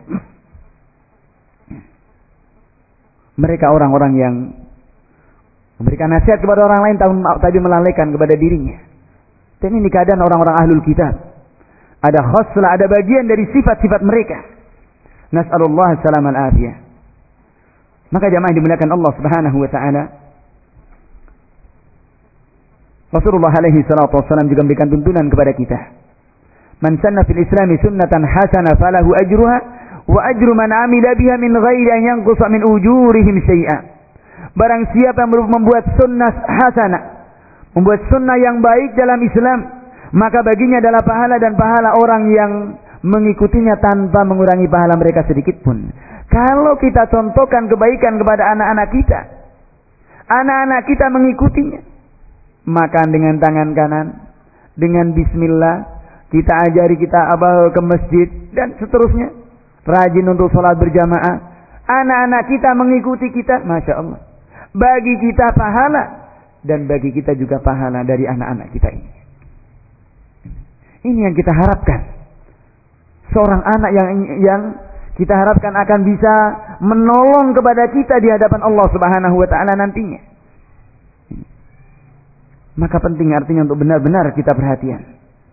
Speaker 1: Mereka orang-orang yang memberikan nasihat kepada orang lain tapi melalaikan kepada dirinya. Dan ini keadaan orang-orang ahlul kitab. Ada khoslah, ada bagian dari sifat-sifat mereka. Nas'alullah salam al-afiyah. Maka jamaah dimuliakan Allah Subhanahu wa taala. Rasulullah alaihi salatu wassalam juga memberikan tuntunan kepada kita. Man sanna fil islami sunnatan hasanah falahu ajruha wa ajru man amila biha min ghairi an yanqusa min ujurihim syai'a. Barang siapa yang membuat sunnah hasanah, membuat sunnah yang baik dalam Islam, maka baginya adalah pahala dan pahala orang yang mengikutinya tanpa mengurangi pahala mereka sedikit pun. Kalau kita contohkan kebaikan kepada anak-anak kita, anak-anak kita mengikutinya, maka dengan tangan kanan, dengan bismillah, kita ajari kita apa ke masjid dan seterusnya, rajin untuk sholat berjamaah, anak-anak kita mengikuti kita, masya Allah, bagi kita pahala dan bagi kita juga pahala dari anak-anak kita ini. Ini yang kita harapkan. Seorang anak yang yang kita harapkan akan bisa menolong kepada kita di hadapan Allah Subhanahu wa taala nantinya. Maka penting artinya untuk benar-benar kita perhatian.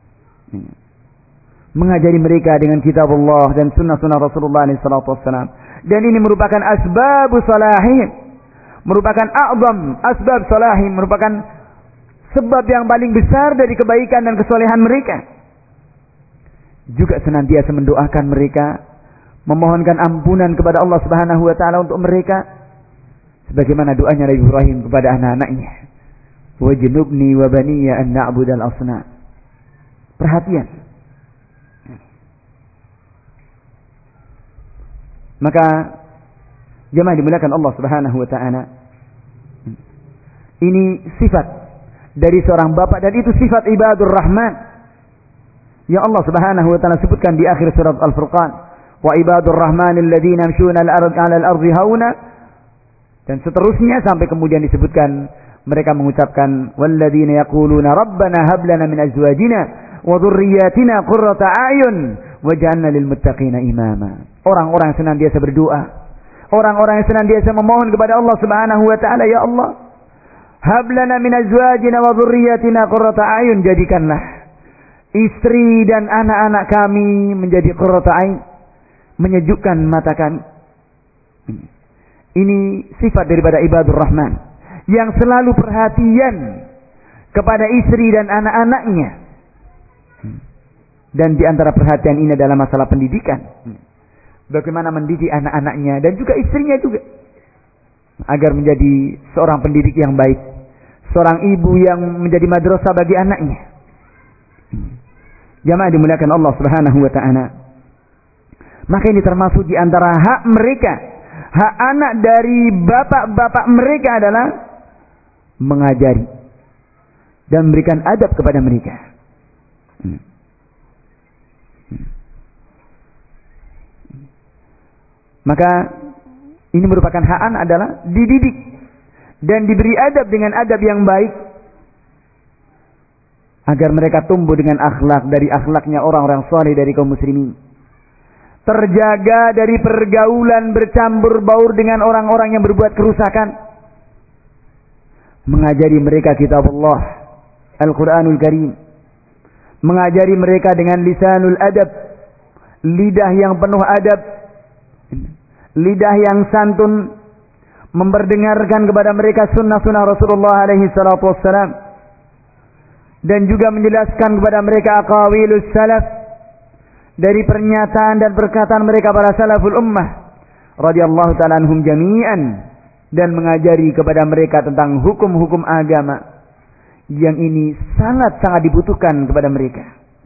Speaker 1: Mengajari mereka dengan kitab Allah dan sunnah-sunnah Rasulullah shallallahu alaihi wasallam. Dan ini merupakan asbabu salahim. Merupakan a'zam asbab salahim. Merupakan sebab yang paling besar dari kebaikan dan kesolehan mereka. Juga senantiasa mendoakan mereka, memohonkan ampunan kepada Allah Subhanahu wa taala untuk mereka, sebagaimana doanya Nabi Ibrahim kepada anak-anaknya, wajnubni wa baniya an na'budal asnam. Perhatian. Maka jemaah dimuliakan Allah Subhanahu wa taala, ini sifat dari seorang bapak dan itu sifat ibadur rahman yang Allah Subhanahu wa taala sebutkan di akhir surat Al-Furqan. Wa ibadur rahmanil ladzina yamshuna 'alal ardi hauna, dan seterusnya sampai kemudian disebutkan mereka mengucapkan walladzina yaquluna rabbana hab lana min azwajina wa dhurriyyatina qurrata a'yun waj'alna lil muttaqina imama. Orang-orang yang senantiasa berdoa, orang-orang yang senantiasa memohon kepada Allah Subhanahu wa taala, ya Allah, hab lana min azwajina wa dhurriyyatina qurrata a'yun, jadikanlah istri dan anak-anak kami menjadi qurrata a'yun, menyejukkan mata kami. Ini sifat daripada ibadur rahman yang selalu perhatian kepada istri dan anak-anaknya. Dan di antara perhatian ini adalah masalah pendidikan. Bagaimana mendidik anak-anaknya dan juga istrinya juga, agar menjadi seorang pendidik yang baik, seorang ibu yang menjadi madrasah bagi anaknya. Jamaah dimuliakan Allah Subhanahu wa taala. Maka ini termasuk di antara hak mereka, hak anak dari bapak-bapak mereka adalah mengajari dan memberikan adab kepada mereka. Hmm. Hmm. Maka ini merupakan hak anak adalah dididik dan diberi adab dengan adab yang baik, agar mereka tumbuh dengan akhlak dari akhlaknya orang-orang saleh dari kaum muslimin. Terjaga dari pergaulan bercampur baur dengan orang-orang yang berbuat kerusakan. Mengajari mereka kitab Allah, Al-Quranul Karim. Mengajari mereka dengan lisanul adab, lidah yang penuh adab, lidah yang santun, memperdengarkan kepada mereka sunnah-sunnah Rasulullah alaihi salatu wassalam, dan juga menjelaskan kepada mereka aqawilus salaf, dari pernyataan dan perkataan mereka para salaful ummah radhiyallahu ta'ala anhum jami'an, dan mengajari kepada mereka tentang hukum-hukum agama yang ini sangat-sangat dibutuhkan kepada mereka.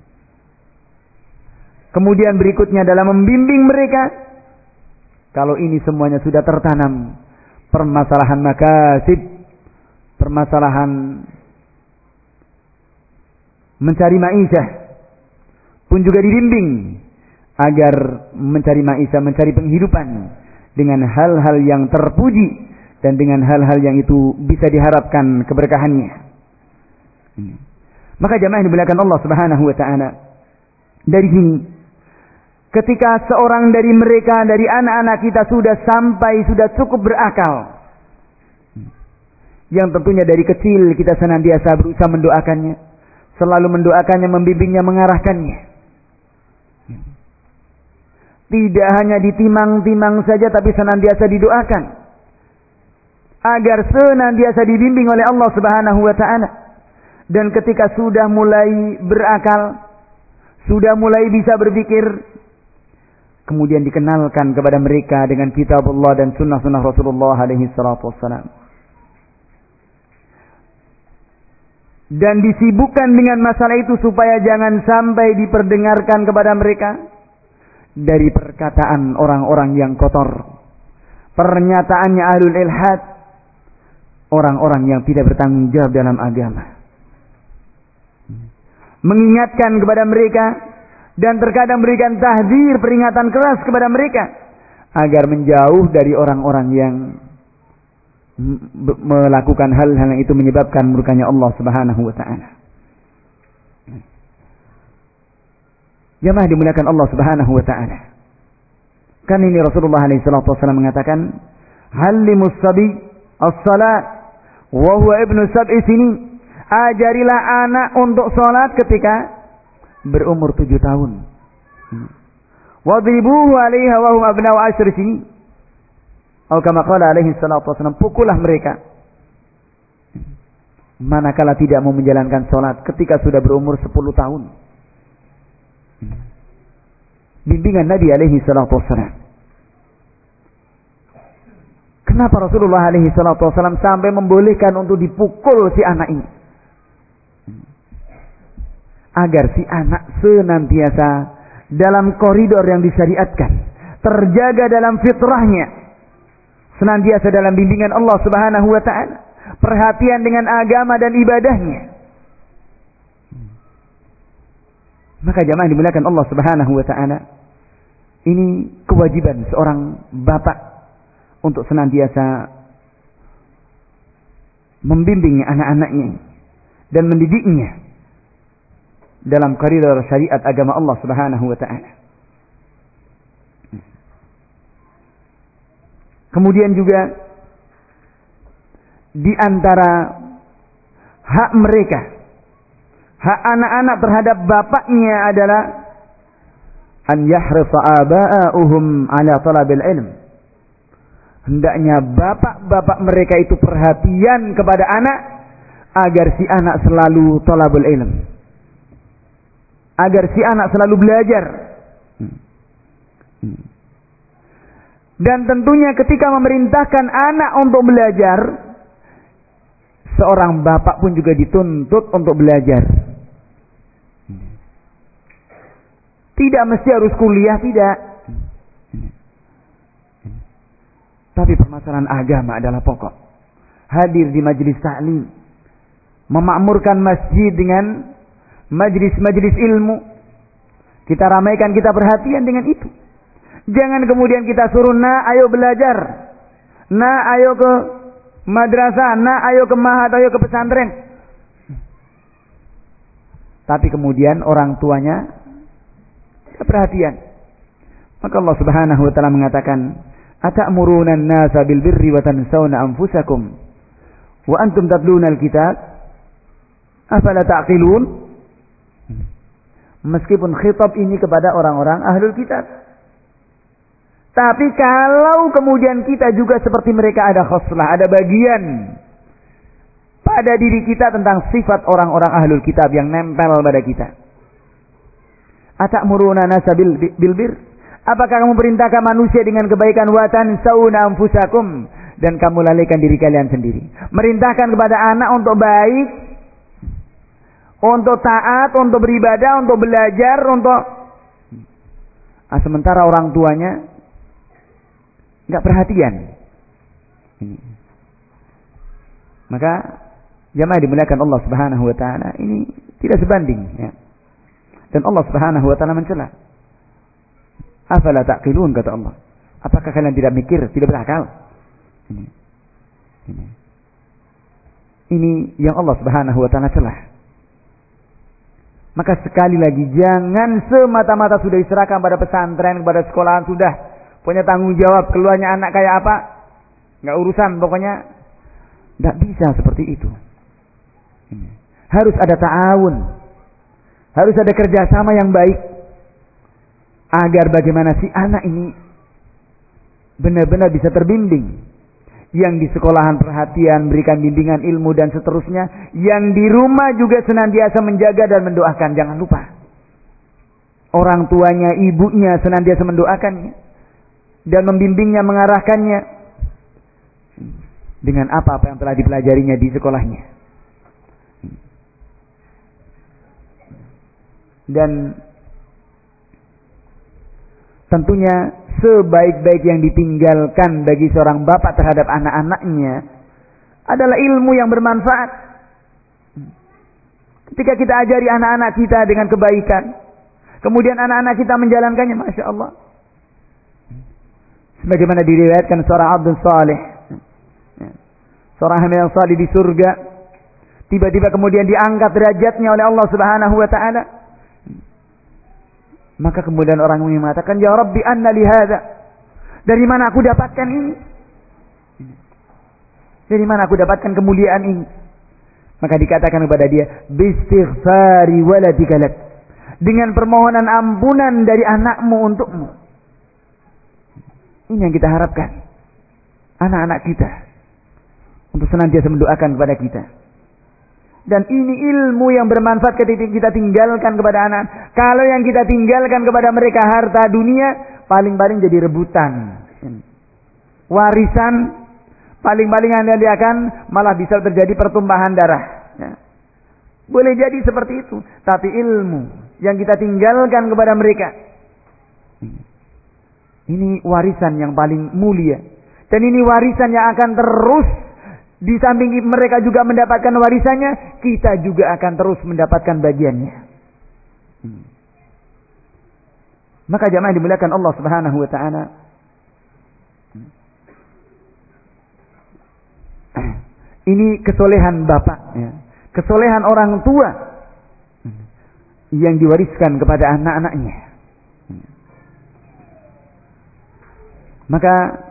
Speaker 1: Kemudian berikutnya adalah membimbing mereka, kalau ini semuanya sudah tertanam, permasalahan makasib, permasalahan mencari ma'isyah, pun juga dibimbing agar mencari maisha, mencari penghidupan dengan hal-hal yang terpuji dan dengan hal-hal yang itu bisa diharapkan keberkahannya. Maka jamaah yang dimuliakan Allah Subhanahu wa taala, dari sini ketika seorang dari mereka, dari anak-anak kita sudah sampai, sudah cukup berakal, yang tentunya dari kecil kita senantiasa berusaha mendoakannya, selalu mendoakannya, membimbingnya, mengarahkannya. Tidak hanya ditimang-timang saja, tapi senantiasa didoakan agar senantiasa dibimbing oleh Allah Subhanahu wa taala. Dan ketika sudah mulai berakal, sudah mulai bisa berpikir, kemudian dikenalkan kepada mereka dengan kitab Allah dan sunnah-sunnah Rasulullah alaihi salatu wassalam. Dan disibukkan dengan masalah itu supaya jangan sampai diperdengarkan kepada mereka dari perkataan orang-orang yang kotor, pernyataannya ahlul ilhad, orang-orang yang tidak bertanggung jawab dalam agama. Mengingatkan kepada mereka dan terkadang berikan tahdzir, peringatan keras kepada mereka agar menjauh dari orang-orang yang melakukan hal-hal yang itu menyebabkan murkanya Allah Subhanahu wa taala. Jamaah dimuliakan Allah Subhanahu wa taala. Kan ini Rasulullah alaihi salatu wasallam mengatakan, "Hallimus sabi as-salat wa huwa ibnu sab'i sinin." Ajarilah anak untuk salat ketika berumur tujuh tahun. Wadribuhu 'alaiha wa hum abna'u ashri sinin. Atau kama qala alaihi salatu wasallam, pukullah mereka manakala tidak mau menjalankan salat ketika sudah berumur sepuluh tahun. Bimbingan Nabi alaihi salatu wassalam. Kenapa Rasulullah alaihi salatu wassalam sampai membolehkan untuk dipukul si anak ini? Agar si anak senantiasa dalam koridor yang disyariatkan, terjaga dalam fitrahnya, senantiasa dalam bimbingan Allah Subhanahu wa taala, perhatian dengan agama dan ibadahnya. Maka jamaah dimuliakan Allah Subhanahu wa taala, ini kewajiban seorang bapak untuk senantiasa membimbing anak-anaknya dan mendidiknya dalam koridor syariat agama Allah Subhanahu wa taala. Kemudian juga di antara hak mereka, hak anak-anak terhadap bapaknya adalah an yahrisa aba'uhum ala talabil ilm. Hendaknya bapak-bapak mereka itu perhatian kepada anak agar si anak selalu talabul ilm, agar si anak selalu belajar. Dan tentunya ketika memerintahkan anak untuk belajar, seorang bapak pun juga dituntut untuk belajar. Tidak mesti harus kuliah, tidak. Tapi permasalahan agama adalah pokok. Hadir di majelis ta'lim, memakmurkan masjid dengan majlis-majlis ilmu, kita ramaikan, kita perhatian dengan itu. Jangan kemudian kita suruh, nah ayo belajar, nah ayo ke madrasah, nah ayo ke mahat, ayo ke pesantren. Tapi kemudian orang tuanya tidak perhatian. Maka Allah Subhanahu wa taala mengatakan, "Atamuruna an-nasa bil birri wa tansawna anfusakum wa antum tatluna al-kitab afala ta'qilun?" Meskipun khitab ini kepada orang-orang ahlul kitab, tapi kalau kemudian kita juga seperti mereka, ada khoslah, ada bagian pada diri kita tentang sifat orang-orang ahlul kitab yang nempel pada kita. Atamuruna nasa bil bir? Apakah kamu perintahkan manusia dengan kebaikan, wa tansawna anfusakum, dan kamu lalaikan diri kalian sendiri? Merintahkan kepada anak untuk baik, untuk taat, untuk beribadah, untuk belajar, untuk ah, sementara orang tuanya nggak perhatian. Ini. Maka jamaah dimuliakan Allah Subhanahu wa taala, ini tidak sebanding, ya. Dan Allah Subhanahu wa taala mencela. Afala taqilun, kata Allah. Apakah kalian tidak mikir, tidak berakal? Ini. Ini. Ini yang Allah Subhanahu wa taala celah. Maka sekali lagi jangan semata-mata sudah diserahkan pada pesantren, kepada sekolahan, sudah punya tanggung jawab keluarnya anak kayak apa, nggak urusan pokoknya. Nggak bisa seperti itu. Ini. Harus ada ta'awun, harus ada kerjasama yang baik agar bagaimana si anak ini benar-benar bisa terbimbing. Yang di sekolahan perhatian, berikan bimbingan ilmu dan seterusnya. Yang di rumah juga senantiasa menjaga dan mendoakan. Jangan lupa. Orang tuanya, ibunya senantiasa mendoakannya. Dan membimbingnya, mengarahkannya. Dengan apa-apa yang telah dipelajarinya di sekolahnya. Dan tentunya sebaik-baik yang ditinggalkan bagi seorang bapak terhadap anak-anaknya adalah ilmu yang bermanfaat. Ketika kita ajari anak-anak kita dengan kebaikan, kemudian anak-anak kita menjalankannya, Masya Allah. Sebagaimana diriwayatkan seorang Abdul Saleh, seorang hamba yang salih di surga, tiba-tiba kemudian diangkat derajatnya oleh Allah Subhanahu wa taala. Maka kemudian orang ini mengatakan, ya Rabbi anna li hadza. Dari mana aku dapatkan ini? Dari mana aku dapatkan kemuliaan ini? Maka dikatakan kepada dia, bistighfari waladika lak. Dengan permohonan ampunan dari anakmu untukmu. Ini yang kita harapkan. Anak-anak kita untuk senantiasa mendoakan kepada kita. Dan ini ilmu yang bermanfaat ketika kita tinggalkan kepada anak. Kalau yang kita tinggalkan kepada mereka harta dunia, paling-paling jadi rebutan. Warisan, paling-paling yang dia akan malah bisa terjadi pertumpahan darah. Ya. Boleh jadi seperti itu. Tapi ilmu yang kita tinggalkan kepada mereka, ini warisan yang paling mulia. Dan ini warisan yang akan terus. Di samping mereka juga mendapatkan warisannya, kita juga akan terus mendapatkan bagiannya. Hmm. Maka jamaah dimuliakan Allah Subhanahu wa taala. Ini kesolehan bapak, ya. Kesolehan orang tua yang diwariskan kepada anak-anaknya. Maka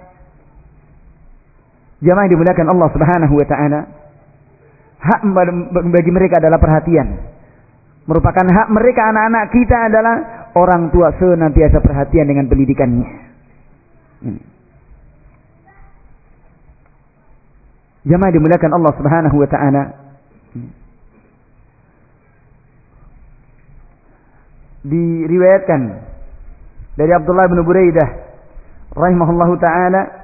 Speaker 1: jamaah dimuliakan Allah Subhanahu wa taala, hak bagi mereka adalah perhatian. Merupakan hak mereka, anak-anak kita adalah orang tua senantiasa perhatian dengan pendidikannya. Hmm. Jamaah dimuliakan Allah Subhanahu wa taala. Hmm. Diriwayatkan dari Abdullah bin Buraidah rahimahullahu taala,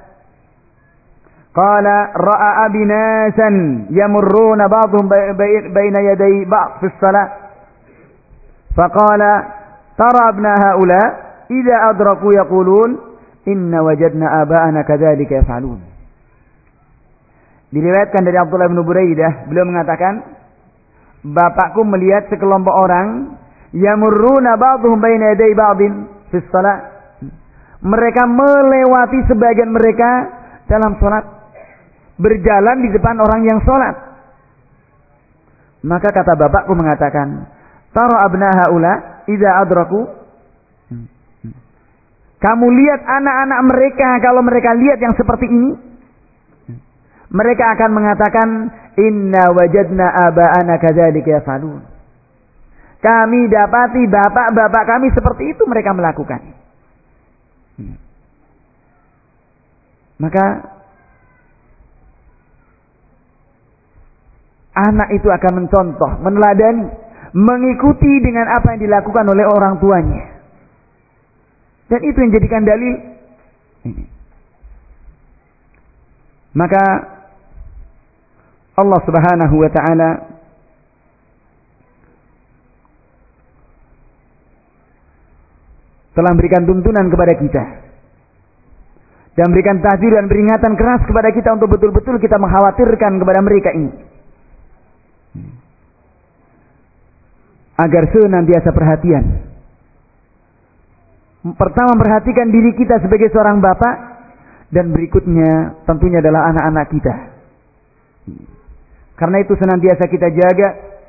Speaker 1: qala ra'a abi nasan yamurruna ba'dhum baina yaday ba'd fi as-salah faqala tara abna haula idza adraku yaqulun inna wajadna aba'ana kadzalika yaf'alun. Diriwayatkan dari Abdullah bin Buraidah, beliau mengatakan, bapakku melihat sekelompok orang yamurruna ba'dhum baina yaday ba'din fi as-salah, mereka melewati sebagian mereka dalam salat, berjalan di depan orang yang sholat. Maka kata bapakku mengatakan, tara abna haula idza adraku. Kamu lihat anak-anak mereka, kalau mereka lihat yang seperti ini, mereka akan mengatakan, inna wajadna aba'ana kadzalika yaf'alun. Kami dapati bapak-bapak kami seperti itu mereka melakukan. Maka anak itu akan mencontoh, meneladani, mengikuti dengan apa yang dilakukan oleh orang tuanya. Dan itu yang jadikan dalil. Maka Allah Subhanahu wa taala telah memberikan tuntunan kepada kita dan memberikan tahdzir dan peringatan keras kepada kita untuk betul-betul kita mengkhawatirkan kepada mereka ini. agar senantiasa perhatian. Pertama, perhatikan diri kita sebagai seorang bapak, dan berikutnya tentunya adalah anak-anak kita. Karena itu senantiasa kita jaga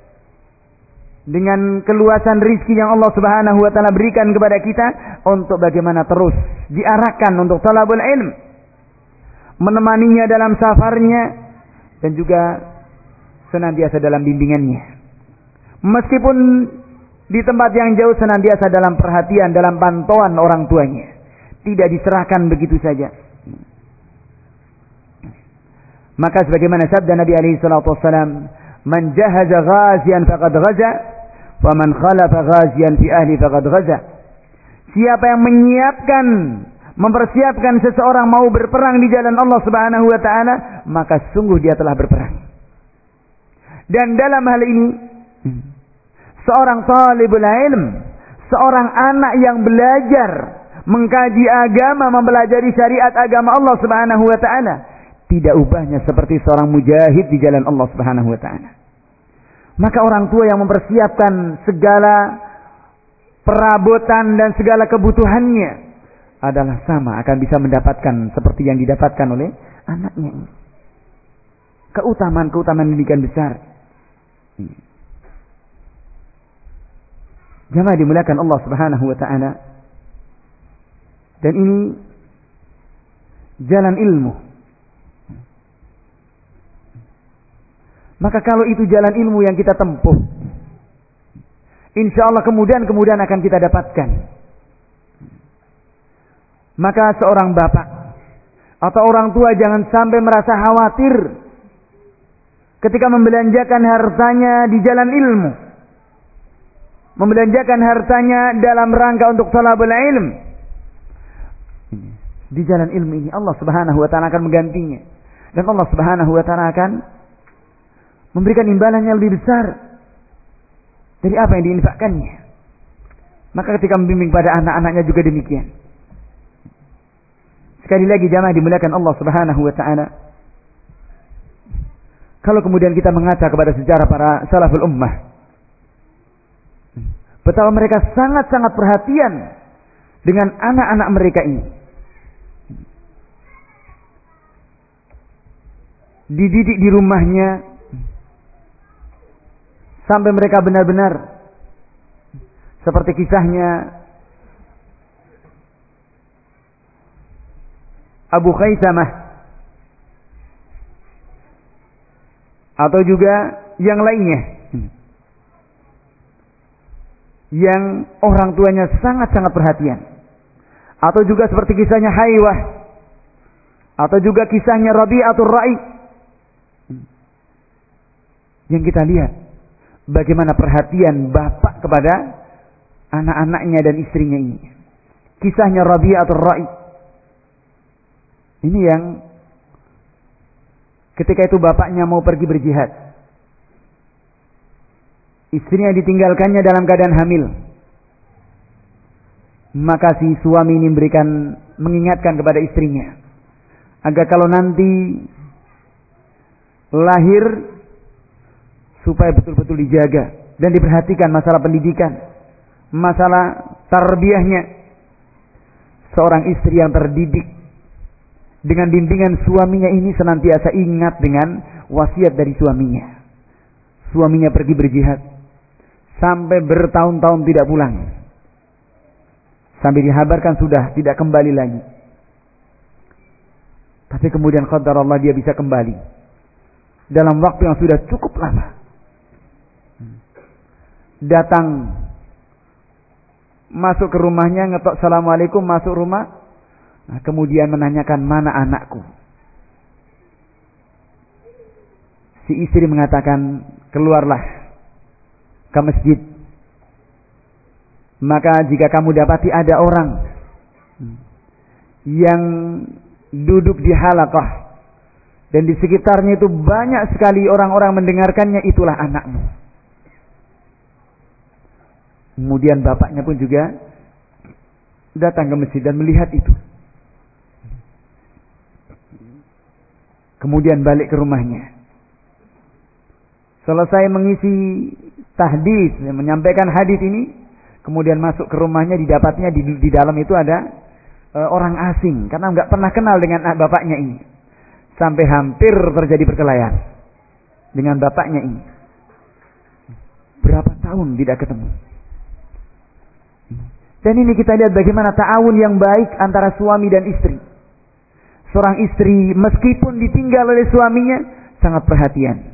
Speaker 1: dengan keluasan rizki yang Allah Subhanahu wa taala berikan kepada kita, untuk bagaimana terus diarahkan untuk talabul ilm, menemaninya dalam safarnya, dan juga senantiasa dalam bimbingannya. Meskipun di tempat yang jauh, senantiasa dalam perhatian, dalam pantauan orang tuanya. Tidak diserahkan begitu saja. Maka sebagaimana sabda Nabi alaihi salatu wassalam, "Man jahaza ghazian faqad ghaza, wa man khalafa ghazian fi ahli faqad ghaza." Siapa yang menyiapkan, mempersiapkan seseorang mau berperang di jalan Allah Subhanahu wa taala, maka sungguh dia telah berperang. Dan dalam hal ini, seorang talibul ilm, seorang anak yang belajar mengkaji agama, mempelajari syariat agama Allah Subhanahu wa taala, tidak ubahnya seperti seorang mujahid di jalan Allah Subhanahu wa taala. Maka orang tua yang mempersiapkan segala perabotan dan segala kebutuhannya adalah sama, akan bisa mendapatkan seperti yang didapatkan oleh anaknya ini. Keutamaan-keutamaan demikian besar. Jamaah dimuliakan Allah Subhanahu wa taala. Dan ini jalan ilmu. Maka kalau itu jalan ilmu yang kita tempuh, insya Allah kemudian-kemudian akan kita dapatkan. Maka seorang bapak atau orang tua jangan sampai merasa khawatir ketika membelanjakan hartanya di jalan ilmu, membelanjakan hartanya dalam rangka untuk talabul ilm. Di jalan ilmu ini Allah Subhanahu wa taala akan menggantinya, dan Allah Subhanahu wa taala akan memberikan imbalan yang lebih besar dari apa yang diinfakkannya. Maka ketika membimbing pada anak-anaknya juga demikian. Sekali lagi jamaah dimuliakan Allah Subhanahu wa taala, kalau kemudian kita mengaca kepada sejarah para salaful ummah, betapa mereka sangat-sangat perhatian dengan anak-anak mereka ini. Dididik di rumahnya sampai mereka benar-benar seperti kisahnya Abu Khaisamah, atau juga yang lainnya yang orang tuanya sangat-sangat perhatian, atau juga seperti kisahnya Haywah, atau juga kisahnya Rabi'atul Ra'i, yang kita lihat bagaimana perhatian bapak kepada anak-anaknya dan istrinya ini. Kisahnya Rabi'atul Ra'i ini yang ketika itu bapaknya mau pergi berjihad, istrinya ditinggalkannya dalam keadaan hamil. Maka si suami ini memberikan, mengingatkan kepada istrinya agar kalau nanti lahir supaya betul-betul dijaga dan diperhatikan masalah pendidikan, masalah tarbiyahnya. Seorang istri yang terdidik dengan bimbingan suaminya ini senantiasa ingat dengan wasiat dari suaminya. Suaminya pergi berjihad sampai bertahun-tahun tidak pulang, sampai dikabarkan sudah tidak kembali lagi. Tapi kemudian qadar Allah dia bisa kembali dalam waktu yang sudah cukup lama. Datang, masuk ke rumahnya, ngetok assalamualaikum, masuk rumah. Nah, kemudian menanyakan, mana anakku? Si istri mengatakan, keluarlah ke masjid. Maka jika kamu dapati ada orang yang duduk di halaqah dan di sekitarnya itu banyak sekali orang-orang mendengarkannya, itulah anakmu. Kemudian bapaknya pun juga datang ke masjid dan melihat itu. Kemudian balik ke rumahnya. Selesai mengisi tahdits, menyampaikan hadis ini, kemudian masuk ke rumahnya, didapatnya di, di dalam itu ada e, orang asing karena nggak pernah kenal dengan bapaknya ini, sampai hampir terjadi perkelahian dengan bapaknya ini. Berapa tahun tidak ketemu. Dan ini kita lihat bagaimana ta'awun yang baik antara suami dan istri. Seorang istri meskipun ditinggal oleh suaminya sangat perhatian.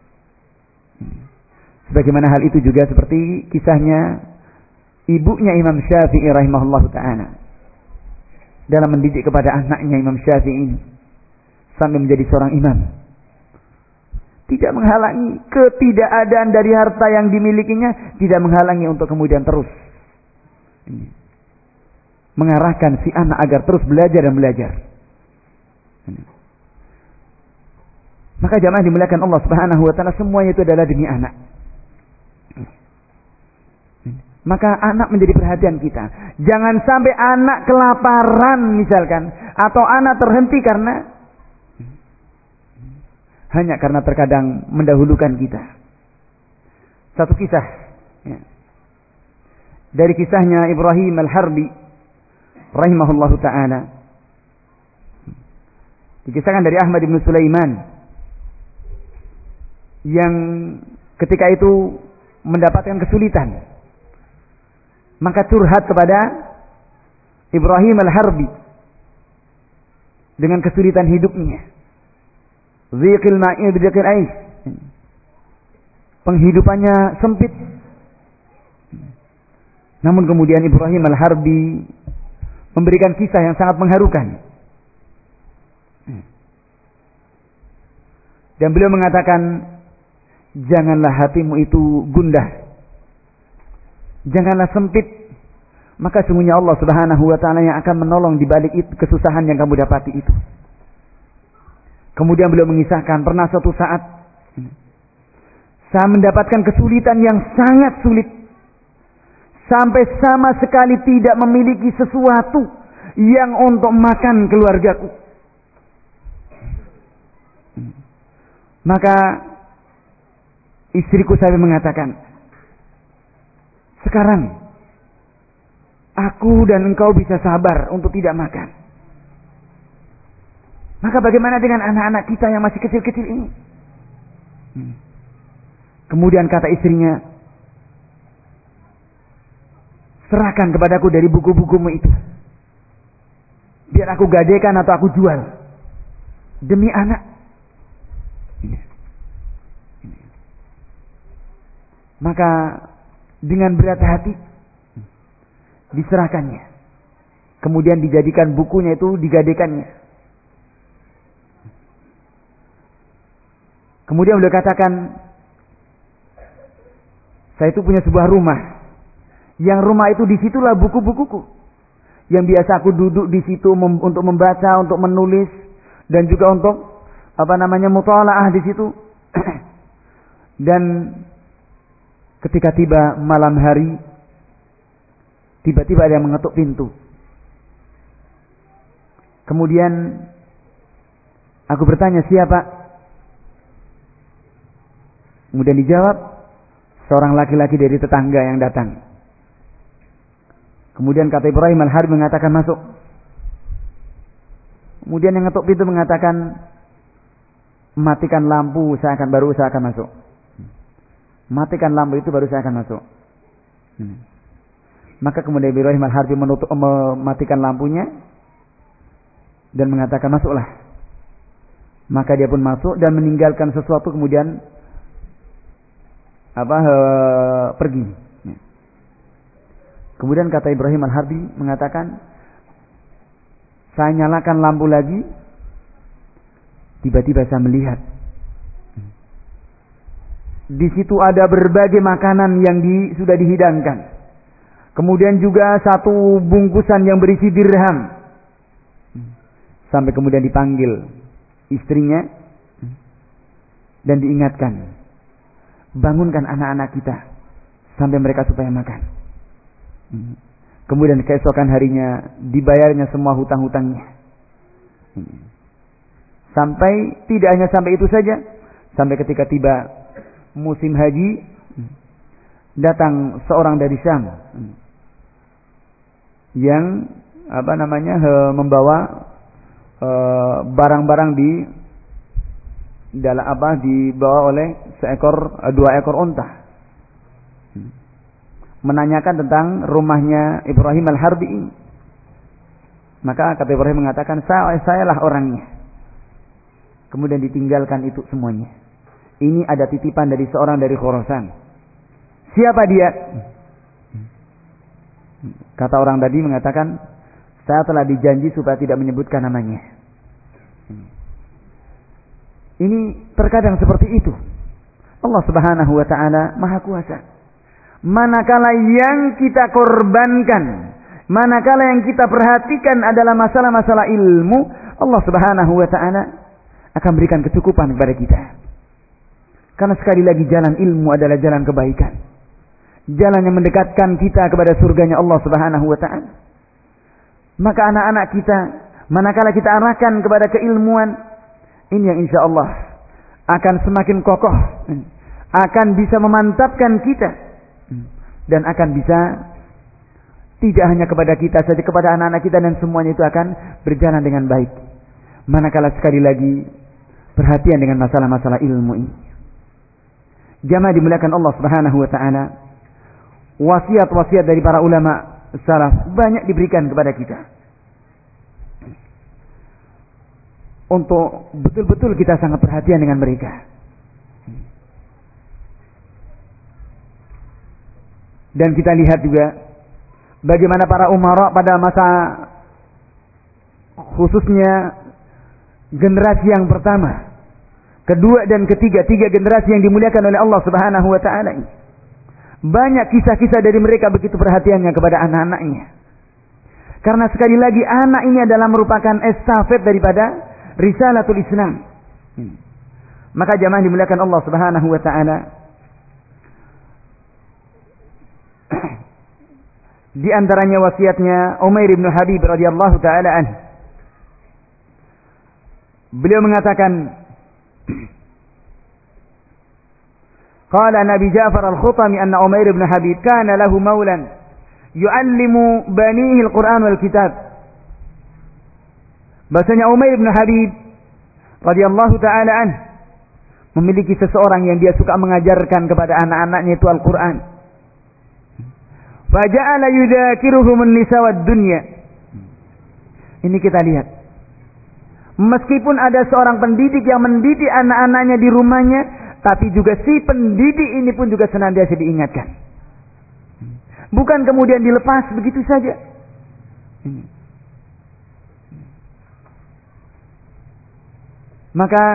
Speaker 1: Sebagaimana hal itu juga seperti kisahnya ibunya Imam Syafi'i rahimahullahu ta'ala dalam mendidik kepada anaknya Imam Syafi'i ini sampai menjadi seorang imam. Tidak menghalangi ketidakadaan dari harta yang dimilikinya, tidak menghalangi untuk kemudian terus mengarahkan si anak agar terus belajar dan belajar. Maka jamaah dimuliakan Allah Subhanahu wa taala, semuanya itu adalah demi anak. Maka anak menjadi perhatian kita. Jangan sampai anak kelaparan misalkan, atau anak terhenti karena hanya karena terkadang mendahulukan kita. Satu kisah ya, dari kisahnya Ibrahim Al-Harbi rahimahullahu ta'ala, dikisahkan dari Ahmad bin Sulaiman yang ketika itu mendapatkan kesulitan, maka curhat kepada Ibrahim Al-Harbi dengan kesulitan hidupnya. Dhiqil ma'i bidhiqil aish, penghidupannya sempit. Namun kemudian Ibrahim Al-Harbi memberikan kisah yang sangat mengharukan. Dan beliau mengatakan, janganlah hatimu itu gundah, janganlah sempit, maka sungguhnya Allah Subhanahu wa taala yang akan menolong di balik itu kesusahan yang kamu dapati itu. Kemudian beliau mengisahkan, pernah suatu saat saya mendapatkan kesulitan yang sangat sulit, sampai sama sekali tidak memiliki sesuatu yang untuk makan keluargaku. Maka istriku saya mengatakan, sekarang aku dan engkau bisa sabar untuk tidak makan. Maka bagaimana dengan anak-anak kita yang masih kecil-kecil ini? Hmm. Kemudian kata istrinya, serahkan kepadaku dari buku-bukumu itu, biar aku gadekan atau aku jual demi anak. Ini. Ini. Maka dengan berat hati diserahkannya. Kemudian dijadikan bukunya itu, digadekannya. Kemudian beliau katakan, saya itu punya sebuah rumah, yang rumah itu disitulah buku-bukuku, yang biasa aku duduk di situ mem- untuk membaca, untuk menulis, dan juga untuk apa namanya mutalaah di situ. Dan ketika tiba malam hari, tiba-tiba ada yang mengetuk pintu. Kemudian aku bertanya, siapa? Kemudian dijawab, seorang laki-laki dari tetangga yang datang. Kemudian kata Ibrahim Al-Harbi mengatakan, masuk. Kemudian yang ngetuk pintu mengatakan, matikan lampu, saya akan baru saya akan masuk. Matikan lampu itu baru saya akan masuk. Hmm. Maka kemudian Ibrahim Al-Harbi menutup, mematikan lampunya dan mengatakan, masuklah. Maka dia pun masuk dan meninggalkan sesuatu, kemudian apa he, pergi. Kemudian kata Ibrahim Al-Harbi mengatakan, saya nyalakan lampu lagi, tiba-tiba saya melihat di situ ada berbagai makanan yang di, sudah dihidangkan. Kemudian juga satu bungkusan yang berisi dirham. Sampai kemudian dipanggil istrinya dan diingatkan, bangunkan anak-anak kita sampai mereka supaya makan. Kemudian keesokan harinya dibayarnya semua hutang-hutangnya. Sampai tidak hanya sampai itu saja, sampai ketika tiba musim haji, datang seorang dari Syam yang apa namanya membawa barang-barang di dalam apa dibawa oleh seekor dua ekor unta, menanyakan tentang rumahnya Ibrahim Al-Harbi ini. Maka kata Ibrahim mengatakan, saya sayalah orangnya. Kemudian ditinggalkan itu semuanya. Ini ada titipan dari seorang dari Khurasan. Siapa dia? Kata orang tadi mengatakan, saya telah dijanji supaya tidak menyebutkan namanya. Ini terkadang seperti itu. Allah Subhanahu wa taala Maha Kuasa. Manakala yang kita korbankan, manakala yang kita perhatikan adalah masalah-masalah ilmu, Allah Subhanahu wa taala akan berikan kecukupan kepada kita. Karena sekali lagi jalan ilmu adalah jalan kebaikan. Jalan yang mendekatkan kita kepada surganya Allah Subhanahu wa taala. Maka anak-anak kita, manakala kita arahkan kepada keilmuan, ini yang insya Allah akan semakin kokoh, akan bisa memantapkan kita, dan akan bisa tidak hanya kepada kita saja, kepada anak-anak kita, dan semuanya itu akan berjalan dengan baik. Manakala sekali lagi perhatian dengan masalah-masalah ilmu ini. Jamaah dimuliakan Allah Subhanahu wa taala, wasiat-wasiat dari para ulama salaf banyak diberikan kepada kita. Untuk betul-betul kita sangat perhatian dengan mereka. Dan kita lihat juga bagaimana para umara pada masa khususnya generasi yang pertama, kedua dan ketiga, tiga generasi yang dimuliakan oleh Allah Subhanahu wa taala ini. Banyak kisah-kisah dari mereka begitu perhatiannya kepada anak-anaknya. Karena sekali lagi anak ini adalah merupakan estafet daripada Risalatul Islam. Hmm. Maka jamaah dimuliakan Allah Subhanahu wa taala, di antaranya wasiatnya Umair bin Habib radhiyallahu taala anhu. Beliau mengatakan, qala Nabi Ja'far Al-Khutami anna Umair bin Habib kana lahu maulan yu'allimu banihi al-Qur'an wal kitab. Bahasanya Umair bin Habib radhiyallahu taala an memiliki seseorang yang dia suka mengajarkan kepada anak-anaknya itu Al-Qur'an. Faja'ala yudzakiruhum an-nisa wad-dunya. Ini kita lihat. Meskipun ada seorang pendidik yang mendidik anak-anaknya di rumahnya, tapi juga si pendidik ini pun juga senantiasa diingatkan. Bukan kemudian dilepas begitu saja. Maka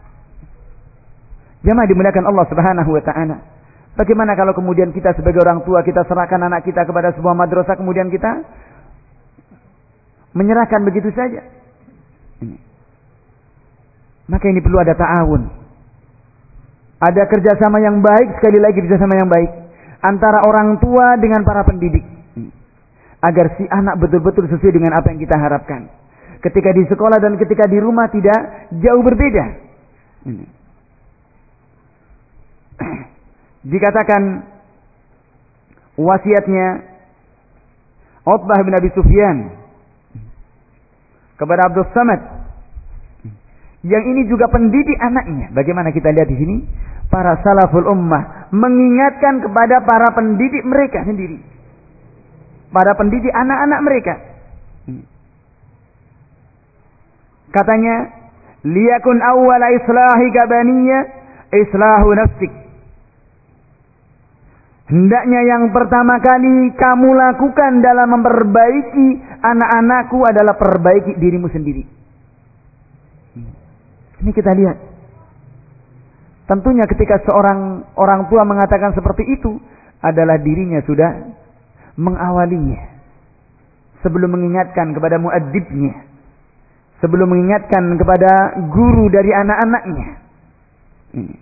Speaker 1: jamaah dimuliakan Allah Subhanahu wa taala. Bagaimana kalau kemudian kita sebagai orang tua kita serahkan anak kita kepada sebuah madrasah, kemudian kita menyerahkan begitu saja? Ini. Maka ini perlu ada ta'awun. Ada kerjasama yang baik, sekali lagi kerjasama yang baik antara orang tua dengan para pendidik, agar si anak betul-betul sesuai dengan apa yang kita harapkan. Ketika di sekolah dan ketika di rumah tidak jauh berbeda. Ini. Dikatakan wasiatnya Utbah bin Abi Sufyan kepada Abdul Samad, yang ini juga pendidik anaknya. Bagaimana kita lihat di sini, para salaful ummah mengingatkan kepada para pendidik mereka sendiri, para pendidik anak-anak mereka. Katanya, liyakun awwala islahi kabaniyya islahu nafsik. Hendaknya yang pertama kali kamu lakukan dalam memperbaiki anak-anakku adalah perbaiki dirimu sendiri. Ini kita lihat. Tentunya ketika seorang orang tua mengatakan seperti itu, adalah dirinya sudah mengawalinya. Sebelum mengingatkan kepada muaddibnya, sebelum mengingatkan kepada guru dari anak-anaknya. Ini.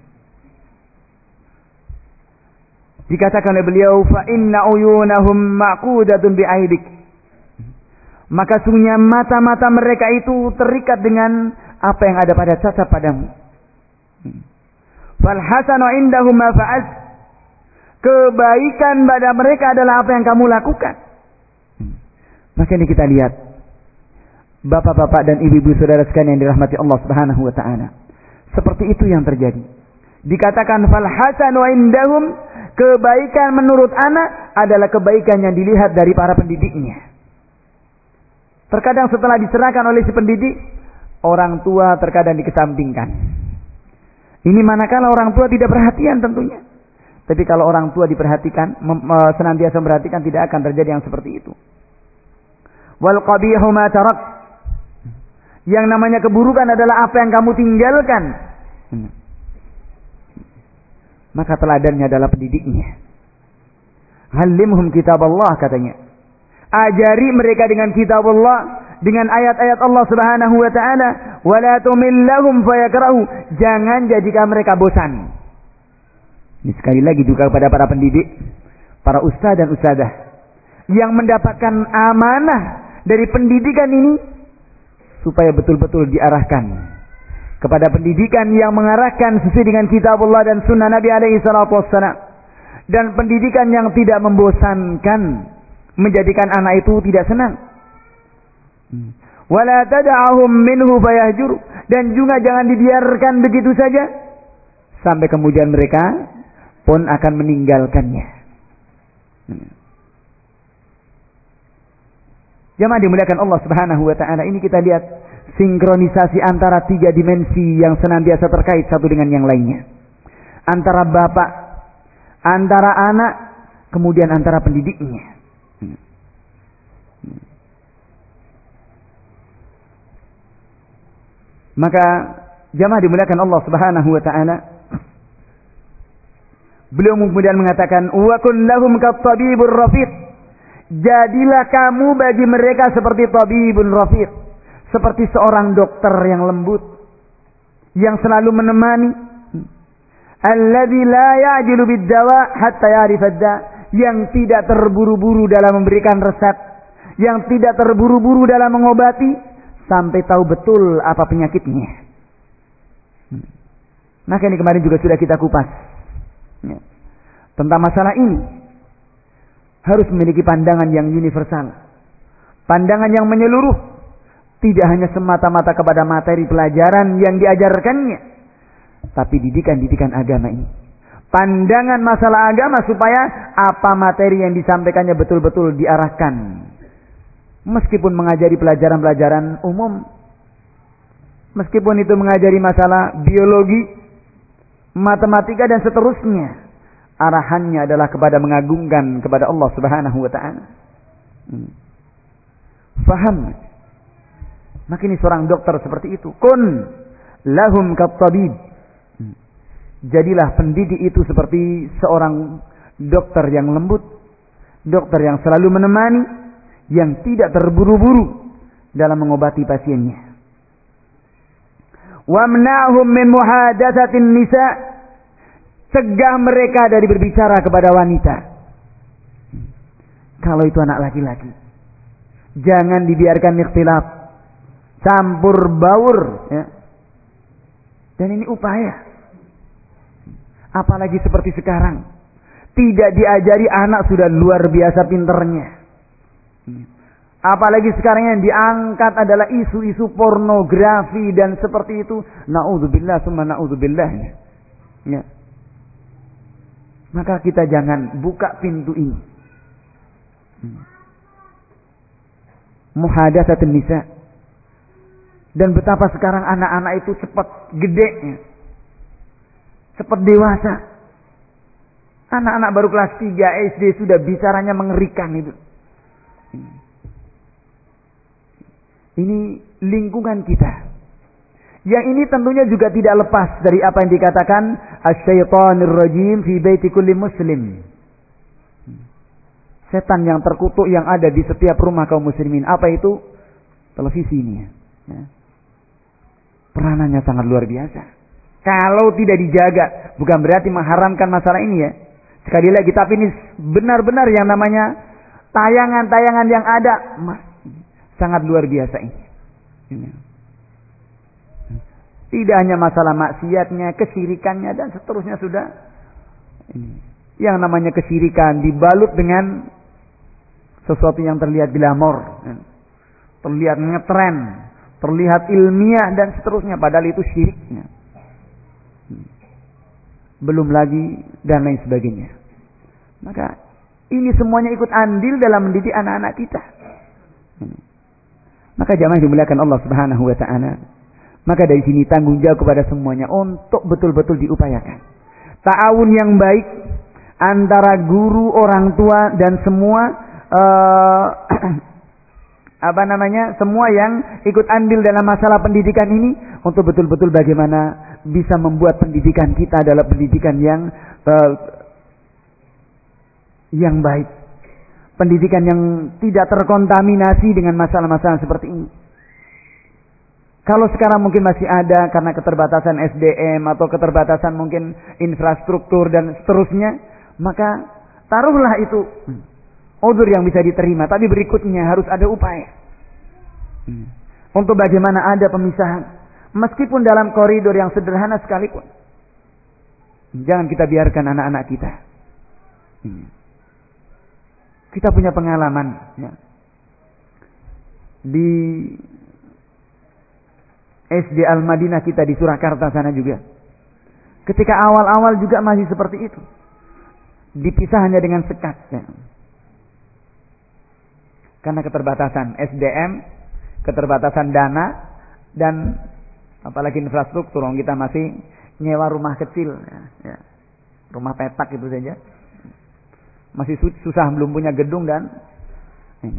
Speaker 1: Dikatakan oleh beliau, fa inna uyunahum maqudatun bi'aidik. Maka sungguhnya mata-mata mereka itu terikat dengan apa yang ada pada cacat padamu. Fal hasanu indahum ma fa'al. Kebaikan pada mereka adalah apa yang kamu lakukan. Maka ini kita lihat, bapak-bapak dan ibu-ibu saudara sekalian yang dirahmati Allah Subhanahu wa taala. Seperti itu yang terjadi. Dikatakan fal hasanu indahum, kebaikan menurut anak adalah kebaikan yang dilihat dari para pendidiknya. Terkadang setelah diserahkan oleh si pendidik, orang tua terkadang dikesampingkan. Ini manakala orang tua tidak perhatian tentunya. Tapi kalau orang tua diperhatikan, senantiasa memperhatikan, tidak akan terjadi yang seperti itu. Wal qabihu ma tarak. Yang namanya keburukan adalah apa yang kamu tinggalkan. Maka teladannya adalah pendidiknya. Halimhum kitab Allah, katanya. Ajari mereka dengan kitab Allah, dengan ayat-ayat Allah Subhanahu wa taala, wala tumillahum fayakrahu. Jangan jadikan mereka bosan. Ini sekali lagi juga kepada para pendidik, para ustaz dan ustazah yang mendapatkan amanah dari pendidikan ini, supaya betul-betul diarahkan kepada pendidikan yang mengarahkan sesuai dengan kitab Allah dan sunnah Nabi alaihi salatu wassalam, dan pendidikan yang tidak membosankan, menjadikan anak itu tidak senang. Wala tad'ahum minhu fayahjur, dan juga jangan dibiarkan begitu saja sampai kemudian mereka pun akan meninggalkannya. Jamaah dimuliakan Allah Subhanahu wa taala, ini kita lihat sinkronisasi antara tiga dimensi yang senantiasa terkait satu dengan yang lainnya. Antara bapak, antara anak, kemudian antara pendidiknya. Maka jamaah dimuliakan Allah Subhanahu wa taala, beliau kemudian mengatakan, wa kun lahum kat-tabibur rafiq. Jadilah kamu bagi mereka seperti tabibun rafiq, seperti seorang dokter yang lembut, yang selalu menemani. Alladzi la ya'jilu bid-dawa hatta ya'rif ad-da, yang tidak terburu-buru dalam memberikan resep, yang tidak terburu-buru dalam mengobati sampai tahu betul apa penyakitnya. Maka ini kemarin juga sudah kita kupas ya, tentang masalah ini. Harus memiliki pandangan yang universal, pandangan yang menyeluruh, tidak hanya semata-mata kepada materi pelajaran yang diajarkannya, tapi didikan-didikan agama ini. Pandangan masalah agama supaya apa materi yang disampaikannya betul-betul diarahkan. Meskipun mengajari pelajaran-pelajaran umum, meskipun itu mengajari masalah biologi, matematika dan seterusnya, arahannya adalah kepada mengagungkan kepada Allah Subhanahu wa taala. Hmm. Faham? Maka ini seorang dokter seperti itu. Kun lahum kat-tabib. Hmm. Jadilah pendidik itu seperti seorang dokter yang lembut, dokter yang selalu menemani, yang tidak terburu-buru dalam mengobati pasiennya. Wamna'hum min muhadatsatin nisa'. Cegah mereka dari berbicara kepada wanita. Kalau itu anak laki-laki, jangan dibiarkan ikhtilaf, campur baur ya. Dan ini upaya. Apalagi seperti sekarang, tidak diajari anak sudah luar biasa pinternya. Apalagi sekarang yang diangkat adalah isu-isu pornografi dan seperti itu. Na'udzubillah summa na'udzubillah ya. Maka kita jangan buka pintu ini. Muhadatsatun nisa. Dan betapa sekarang anak-anak itu cepat gede, cepat dewasa. Anak-anak baru kelas tiga S D sudah bicaranya mengerikan itu. Ini lingkungan kita. Yang ini tentunya juga tidak lepas dari apa yang dikatakan asy-syaithanir rajim fi baiti kulli muslim. Setan yang terkutuk yang ada di setiap rumah kaum muslimin. Apa itu? Televisi ini ya. Peranannya sangat luar biasa. Kalau tidak dijaga, bukan berarti mengharamkan masalah ini ya. Sekali lagi, tapi ini benar-benar yang namanya tayangan-tayangan yang ada sangat luar biasa ini. Ini. Tidak hanya masalah maksiatnya, kesyirikannya dan seterusnya sudah. Ini. Yang namanya kesyirikan dibalut dengan sesuatu yang terlihat glamor, terlihat ngetren, terlihat ilmiah dan seterusnya, padahal itu syiriknya. Belum lagi dan lain sebagainya. Maka ini semuanya ikut andil dalam mendidik anak-anak kita. Maka jamaah dimuliakan Allah Subhanahu wa taala. Maka dari sini tanggung jawab kepada semuanya untuk betul-betul diupayakan. Ta'awun yang baik antara guru, orang tua dan semua uh, apa namanya? semua yang ikut andil dalam masalah pendidikan ini untuk betul-betul bagaimana bisa membuat pendidikan kita adalah pendidikan yang uh, yang baik. Pendidikan yang tidak terkontaminasi dengan masalah-masalah seperti ini. Kalau sekarang mungkin masih ada karena keterbatasan S D M atau keterbatasan mungkin infrastruktur dan seterusnya, maka taruhlah itu udzur yang bisa diterima, tapi berikutnya harus ada upaya untuk bagaimana ada pemisahan, meskipun dalam koridor yang sederhana sekalipun. Jangan kita biarkan anak-anak kita. Kita punya pengalaman ya, di S D Al-Madinah kita di Surakarta sana juga. Ketika awal-awal juga masih seperti itu. Dipisah hanya dengan sekat. Ya. Karena keterbatasan S D M, keterbatasan dana, dan apalagi infrastruktur. Kita masih nyewa rumah kecil. Ya. Ya. Rumah petak itu saja. Masih susah, belum punya gedung dan ini.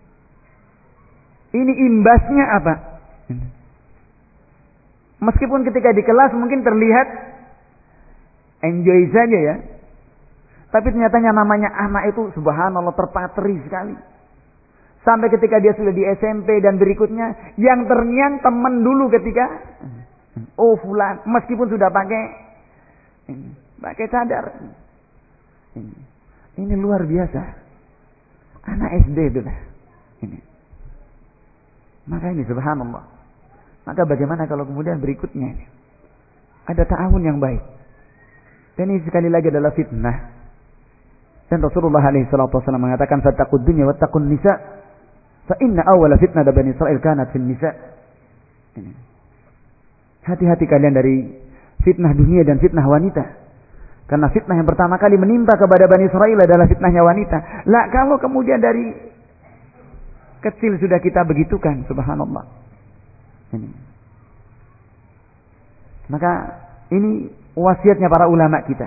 Speaker 1: Ini imbasnya apa? Ini. Meskipun ketika di kelas mungkin terlihat enjoy saja ya. Tapi ternyata namanya anak itu subhanallah terpatri sekali. Sampai ketika dia sudah di S M P dan berikutnya, yang terngiang teman dulu ketika oh fulan, meskipun sudah pakai pakai cadar. Ini, ini luar biasa. Anak S D itu lah. Ini. Maka ini subhanallah. Maka bagaimana kalau kemudian berikutnya ada ta'awun yang baik. Dan ini sekali lagi adalah fitnah. Dan Rasulullah alaihi salatu wasallam mengatakan fattaqud dunya wattaqun nisa fa inna awwala fitnah Bani Israil kanat fil nisa. Hati-hati kalian dari fitnah dunia dan fitnah wanita. Karena fitnah yang pertama kali menimpa kepada Bani Israil adalah fitnahnya wanita. Lah kalau kemudian dari kecil sudah kita begitukan, subhanallah. Ini. Maka ini wasiatnya para ulama kita.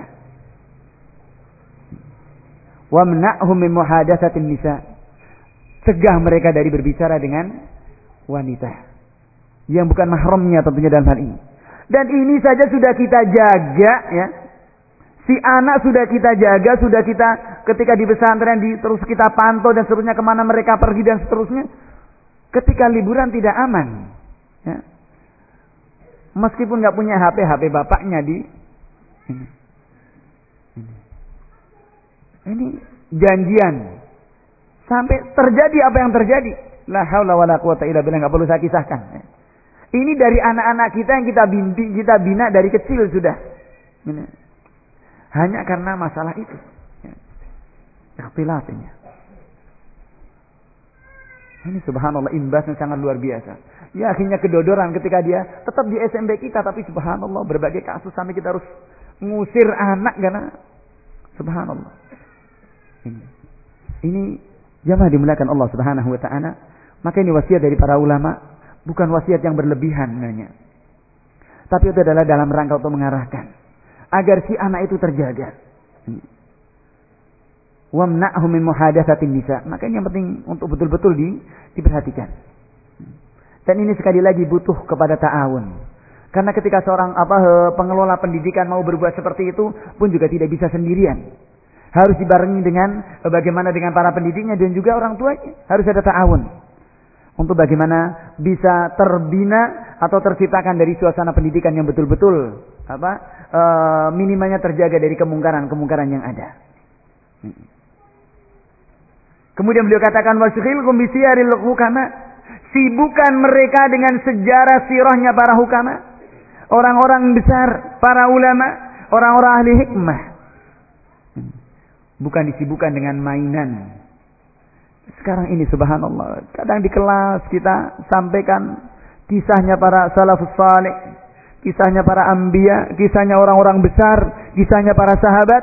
Speaker 1: Wamna'hum min muhadatsatin nisa. Cegah mereka dari berbicara dengan wanita yang bukan mahramnya tentunya dalam hal ini. Dan ini saja sudah kita jaga ya. Si anak sudah kita jaga, sudah kita ketika di pesantren di, terus kita pantau dan seterusnya kemana mereka pergi dan seterusnya. Ketika liburan tidak aman. Ya. Meskipun nggak punya H P, H P bapaknya di ini. Ini. Ini janjian. Sampai terjadi apa yang terjadi. La haula wala quwata illa billah, nggak perlu saya kisahkan. Ya. Ini dari anak-anak kita yang kita binti, kita bina dari kecil sudah. Ini. Hanya karena masalah itu. Ya. Ikhtilaf ini. Ini subhanallah imbasnya sangat luar biasa. Ya akhirnya kedodoran ketika dia tetap di S M P kita, tapi subhanallah berbagai kasus sampai kita harus ngusir anak karena subhanallah. Ini, ini jamaah dimuliakan Allah Subhanahu wa taala. Maka ini wasiat dari para ulama, bukan wasiat yang berlebihan namanya. Tapi itu adalah dalam rangka untuk mengarahkan agar si anak itu terjaga. Wamna'hum min muhadatsatin nisa. Maka ini yang penting untuk betul-betul di, diperhatikan. Dan ini sekali lagi butuh kepada ta'awun. Karena ketika seorang apa pengelola pendidikan mau berbuat seperti itu pun juga tidak bisa sendirian. Harus dibarengi dengan bagaimana dengan para pendidiknya dan juga orang tuanya. Harus ada ta'awun. Untuk bagaimana bisa terbina atau terciptakan dari suasana pendidikan yang betul-betul apa e, minimalnya terjaga dari kemungkaran-kemungkaran yang ada. Kemudian beliau katakan wasyghilhum bisiyaril hukama. Sibukkan mereka dengan sejarah sirahnya para hukama, orang-orang besar, para ulama, orang-orang ahli hikmah. bukan disibukkan dengan mainan. Sekarang ini subhanallah, kadang di kelas kita sampaikan kisahnya para salafus saleh, kisahnya para anbiya, kisahnya orang-orang besar, kisahnya para sahabat.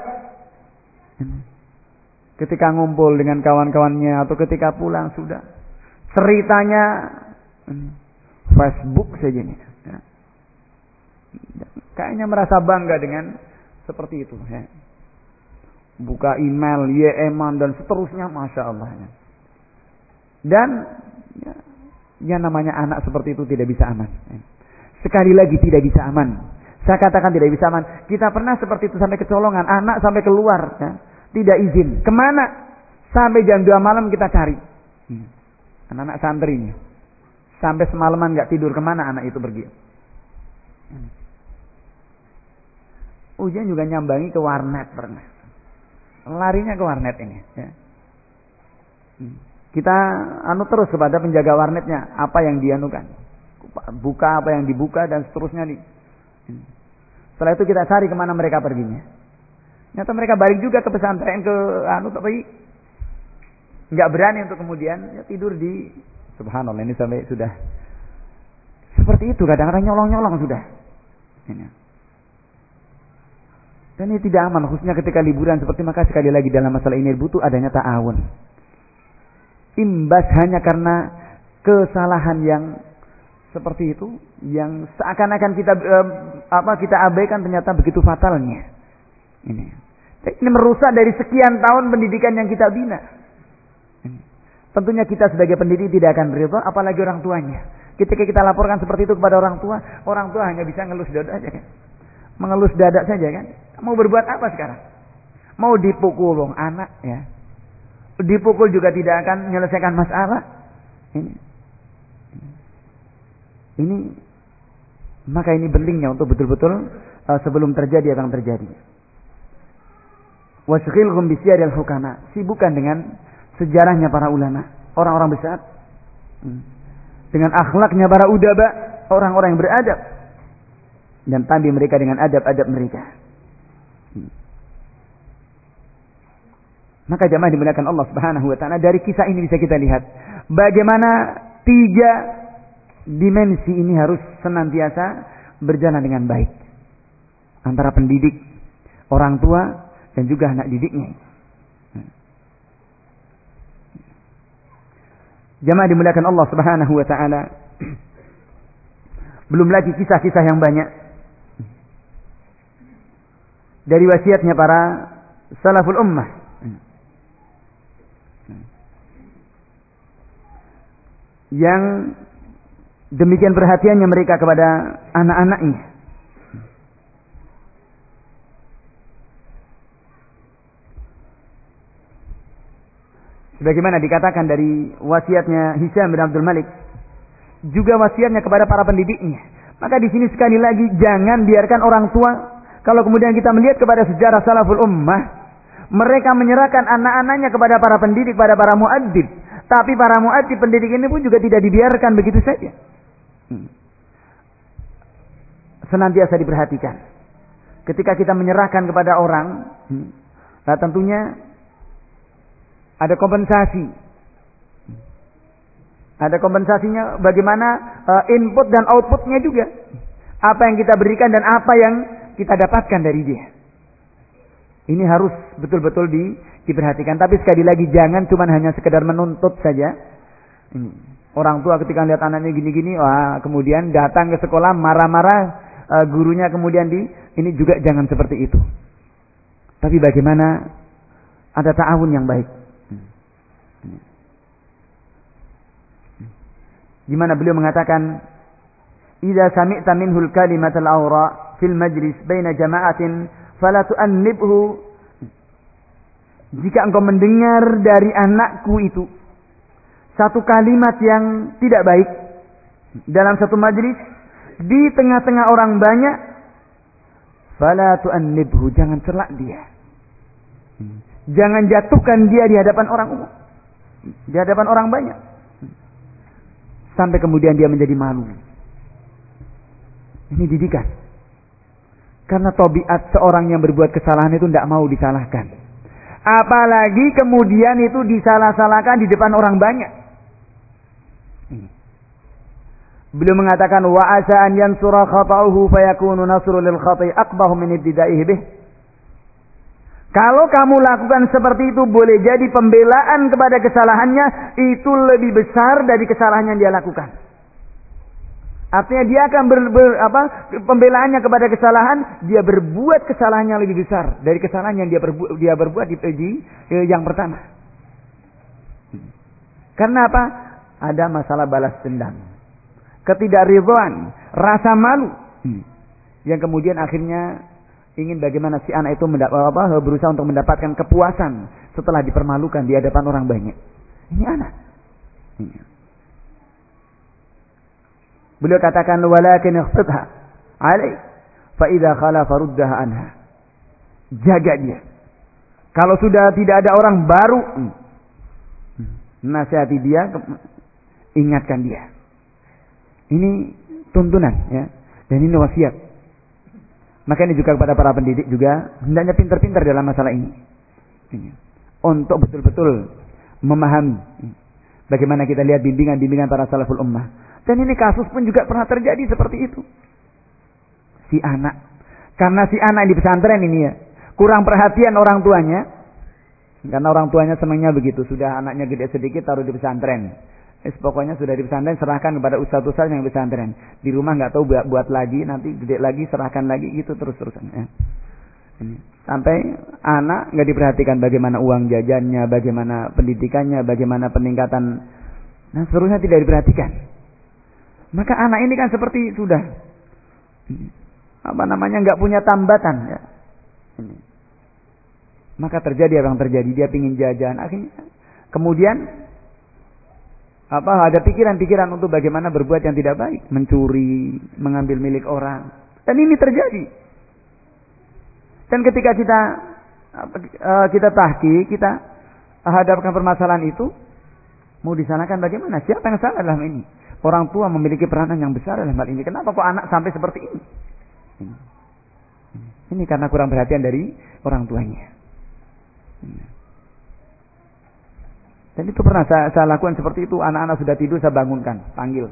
Speaker 1: Ketika ngumpul dengan kawan-kawannya atau ketika pulang sudah ceritanya Facebook saja nih. Ya. Kayaknya merasa bangga dengan seperti itu. Ya. Buka email, Y E-man dan seterusnya, masya Allah. Ya. Dan ya, yang namanya anak seperti itu tidak bisa aman. Ya. Sekali lagi tidak bisa aman. Saya katakan tidak bisa aman. Kita pernah seperti itu sampai kecolongan, anak sampai keluar. Ya. Tidak izin. Kemana? Sampai jam dua malam kita cari. Anak-anak santri ini. Sampai semalaman gak tidur. Kemana anak itu pergi? Ujian juga nyambangi ke warnet pernah. Larinya ke warnet ini. Ya. Kita anu terus kepada penjaga warnetnya. Apa yang dianukan. Buka apa yang dibuka dan seterusnya. Nih. Setelah itu kita cari kemana mereka perginya. Nyata mereka balik juga ke pesantren, ke anu tapi nggak berani untuk kemudian ya, tidur di subhanallah ini sampai sudah seperti itu, kadang-kadang nyolong-nyolong sudah. Ini. Dan ini tidak aman, khususnya ketika liburan seperti, maka sekali lagi dalam masalah ini butuh adanya ta'awun. Imbas hanya karena kesalahan yang seperti itu, yang seakan-akan kita eh, apa kita abaikan, ternyata begitu fatalnya. Ini. Ini merusak dari sekian tahun pendidikan yang kita bina. Ini. Tentunya kita sebagai pendidik tidak akan beridha, apalagi orang tuanya. Ketika kita laporkan seperti itu kepada orang tua, orang tua hanya bisa ngelus dada saja kan. Mengelus dada saja kan. Mau berbuat apa sekarang? Mau dipukul wong anak ya. Dipukul juga tidak akan menyelesaikan masalah. Ini. Ini maka ini pentingnya untuk betul-betul uh, sebelum terjadi apa yang terjadi. Wasghilhum bisyaril hukama, sibukkan dengan sejarahnya para ulama, orang-orang besar, dengan akhlaknya para udaba, orang-orang yang beradab, dan tabi mereka dengan adab-adab mereka. Maka jamaah dimuliakan Allah Subhanahu wa taala, dari kisah ini bisa kita lihat bagaimana tiga dimensi ini harus senantiasa berjalan dengan baik antara pendidik, orang tua, dan juga anak didiknya. Jamaah dimuliakan Allah Subhanahu wa taala. Belum lagi kisah-kisah yang banyak dari wasiatnya para salaful ummah. Yang demikian perhatiannya mereka kepada anak-anaknya. Sebagaimana dikatakan dari wasiatnya Hisham bin Abdul Malik, juga wasiatnya kepada para pendidiknya. Maka di sini sekali lagi jangan biarkan orang tua, kalau kemudian kita melihat kepada sejarah salaful ummah, mereka menyerahkan anak-anaknya kepada para pendidik, pada para muadzib. Tapi para muadzib pendidik ini pun juga tidak dibiarkan begitu saja. Senantiasa diperhatikan. Ketika kita menyerahkan kepada orang, nah tentunya ada kompensasi. Ada kompensasinya bagaimana uh, input dan outputnya juga. Apa yang kita berikan dan apa yang kita dapatkan dari dia. Ini harus betul-betul di, diperhatikan. Tapi sekali lagi jangan cuma hanya sekedar menuntut saja. Ini. Orang tua ketika lihat anaknya gini-gini, wah, kemudian datang ke sekolah marah-marah, uh, gurunya kemudian di, ini juga jangan seperti itu. Tapi bagaimana ada ta'awun yang baik. Di mana beliau mengatakan, "Idza sami'ta minhul kalimatal awra fil majlis baina jama'atin fala tu'annibhu." Jika engkau mendengar dari anakku itu satu kalimat yang tidak baik dalam satu majlis di tengah-tengah orang banyak, fala tu'annibhu, jangan celak dia. Jangan jatuhkan dia di hadapan orang umum, di hadapan orang banyak. Sampai kemudian dia menjadi malu. Ini didikan. Karena tabiat seorang yang berbuat kesalahan itu tidak mau disalahkan. Apalagi kemudian itu disalah-salahkan di depan orang banyak. Beliau mengatakan wa asa an yansura khata'uhu fayakunu nasru lil khati' aqbahu min ibtida'ihi bih. Kalau kamu lakukan seperti itu, boleh jadi pembelaan kepada kesalahannya itu lebih besar dari kesalahan yang dia lakukan. Artinya dia akan ber, ber, apa, pembelaannya kepada kesalahan, dia berbuat kesalahan yang lebih besar dari kesalahan yang dia berbuat dia berbuat di, di yang pertama. Karena apa? Ada masalah balas dendam, ketidakridhaan, rasa malu, yang kemudian akhirnya ingin bagaimana si anak itu mendapat apa, berusaha untuk mendapatkan kepuasan setelah dipermalukan di hadapan orang banyak. Ini anak. Ini. Beliau katakan walakin ikhfidha alaik fa idza khala faruddaha anha. Jaga dia. Kalau sudah tidak ada orang baru, nasihati dia, ingatkan dia. Ini tuntunan ya. Dan ini wasiat. Maka ini juga kepada para pendidik juga hendaknya pintar-pintar dalam masalah ini. Untuk betul-betul memahami bagaimana kita lihat bimbingan-bimbingan para salaful ummah. Dan ini kasus pun juga pernah terjadi seperti itu. Si anak. Karena si anak di pesantren ini ya, kurang perhatian orang tuanya. Karena orang tuanya senangnya begitu. Sudah anaknya gede sedikit taruh di pesantren. Eh, pokoknya sudah di pesantren serahkan kepada ustaz-ustaz yang di pesantren. Di rumah nggak tahu buat, buat lagi, nanti gede lagi serahkan lagi gitu terus-terusan. Ya. Ini. Sampai anak nggak diperhatikan bagaimana uang jajannya, bagaimana pendidikannya, bagaimana peningkatan, nah seterusnya tidak diperhatikan. Maka anak ini kan seperti sudah apa namanya nggak punya tambatan. Ya. Ini. Maka terjadi apa yang terjadi, dia pingin jajan, akhirnya kemudian apa ada pikiran-pikiran untuk bagaimana berbuat yang tidak baik, mencuri, mengambil milik orang, dan ini terjadi. Dan ketika kita kita tahqiq, kita hadapkan permasalahan itu, mau disanakan bagaimana? Siapa yang salah dalam ini? Orang tua memiliki peranan yang besar dalam hal ini. Kenapa kok anak sampai seperti ini? Ini, ini karena kurang perhatian dari orang tuanya. Dan itu pernah saya, saya lakukan seperti itu. Anak-anak sudah tidur, saya bangunkan, panggil.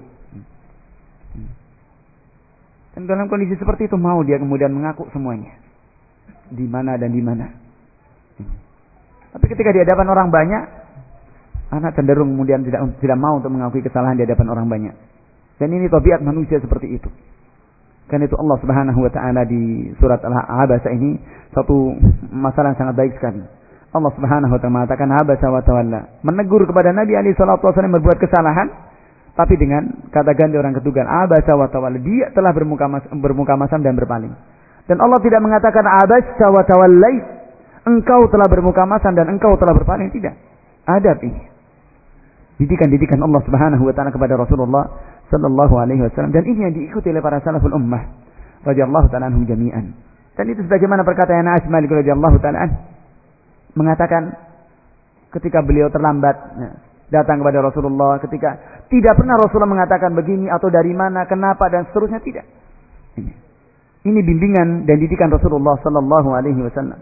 Speaker 1: Dan dalam kondisi seperti itu mau dia kemudian mengaku semuanya, di mana dan di mana. Tapi ketika di hadapan orang banyak, anak cenderung kemudian tidak tidak mau untuk mengakui kesalahan di hadapan orang banyak. Dan ini tabiat manusia seperti itu. Karena itu Allah Subhanahu Wa Taala di surat Al-Abasa ini satu masalah yang sangat baik sekali. Allah Subhanahu wa taala mengatakan abasa wa tawalla, menegur kepada Nabi alaihi salatu wasallam berbuat kesalahan, tapi dengan kata ganti orang ketiga, abasa wa tawalla, dia telah bermuka mas, bermuka masam dan berpaling. Dan Allah tidak mengatakan abasa wa tawallai, engkau telah bermuka masam dan engkau telah berpaling, tidak. Adab ini. Didikan-didikan Allah Subhanahu wa taala kepada Rasulullah sallallahu alaihi wasallam, dan ini yang diikuti oleh para salaful ummah radhiyallahu taala anhum jami'an. Dan itu sebagaimana perkataan Anas bin Malik radhiyallahu taala anhu mengatakan ketika beliau terlambat ya, datang kepada Rasulullah, ketika tidak pernah Rasulullah mengatakan begini atau dari mana, kenapa dan seterusnya, tidak. Ini, ini bimbingan dan didikan Rasulullah sallallahu alaihi wasallam.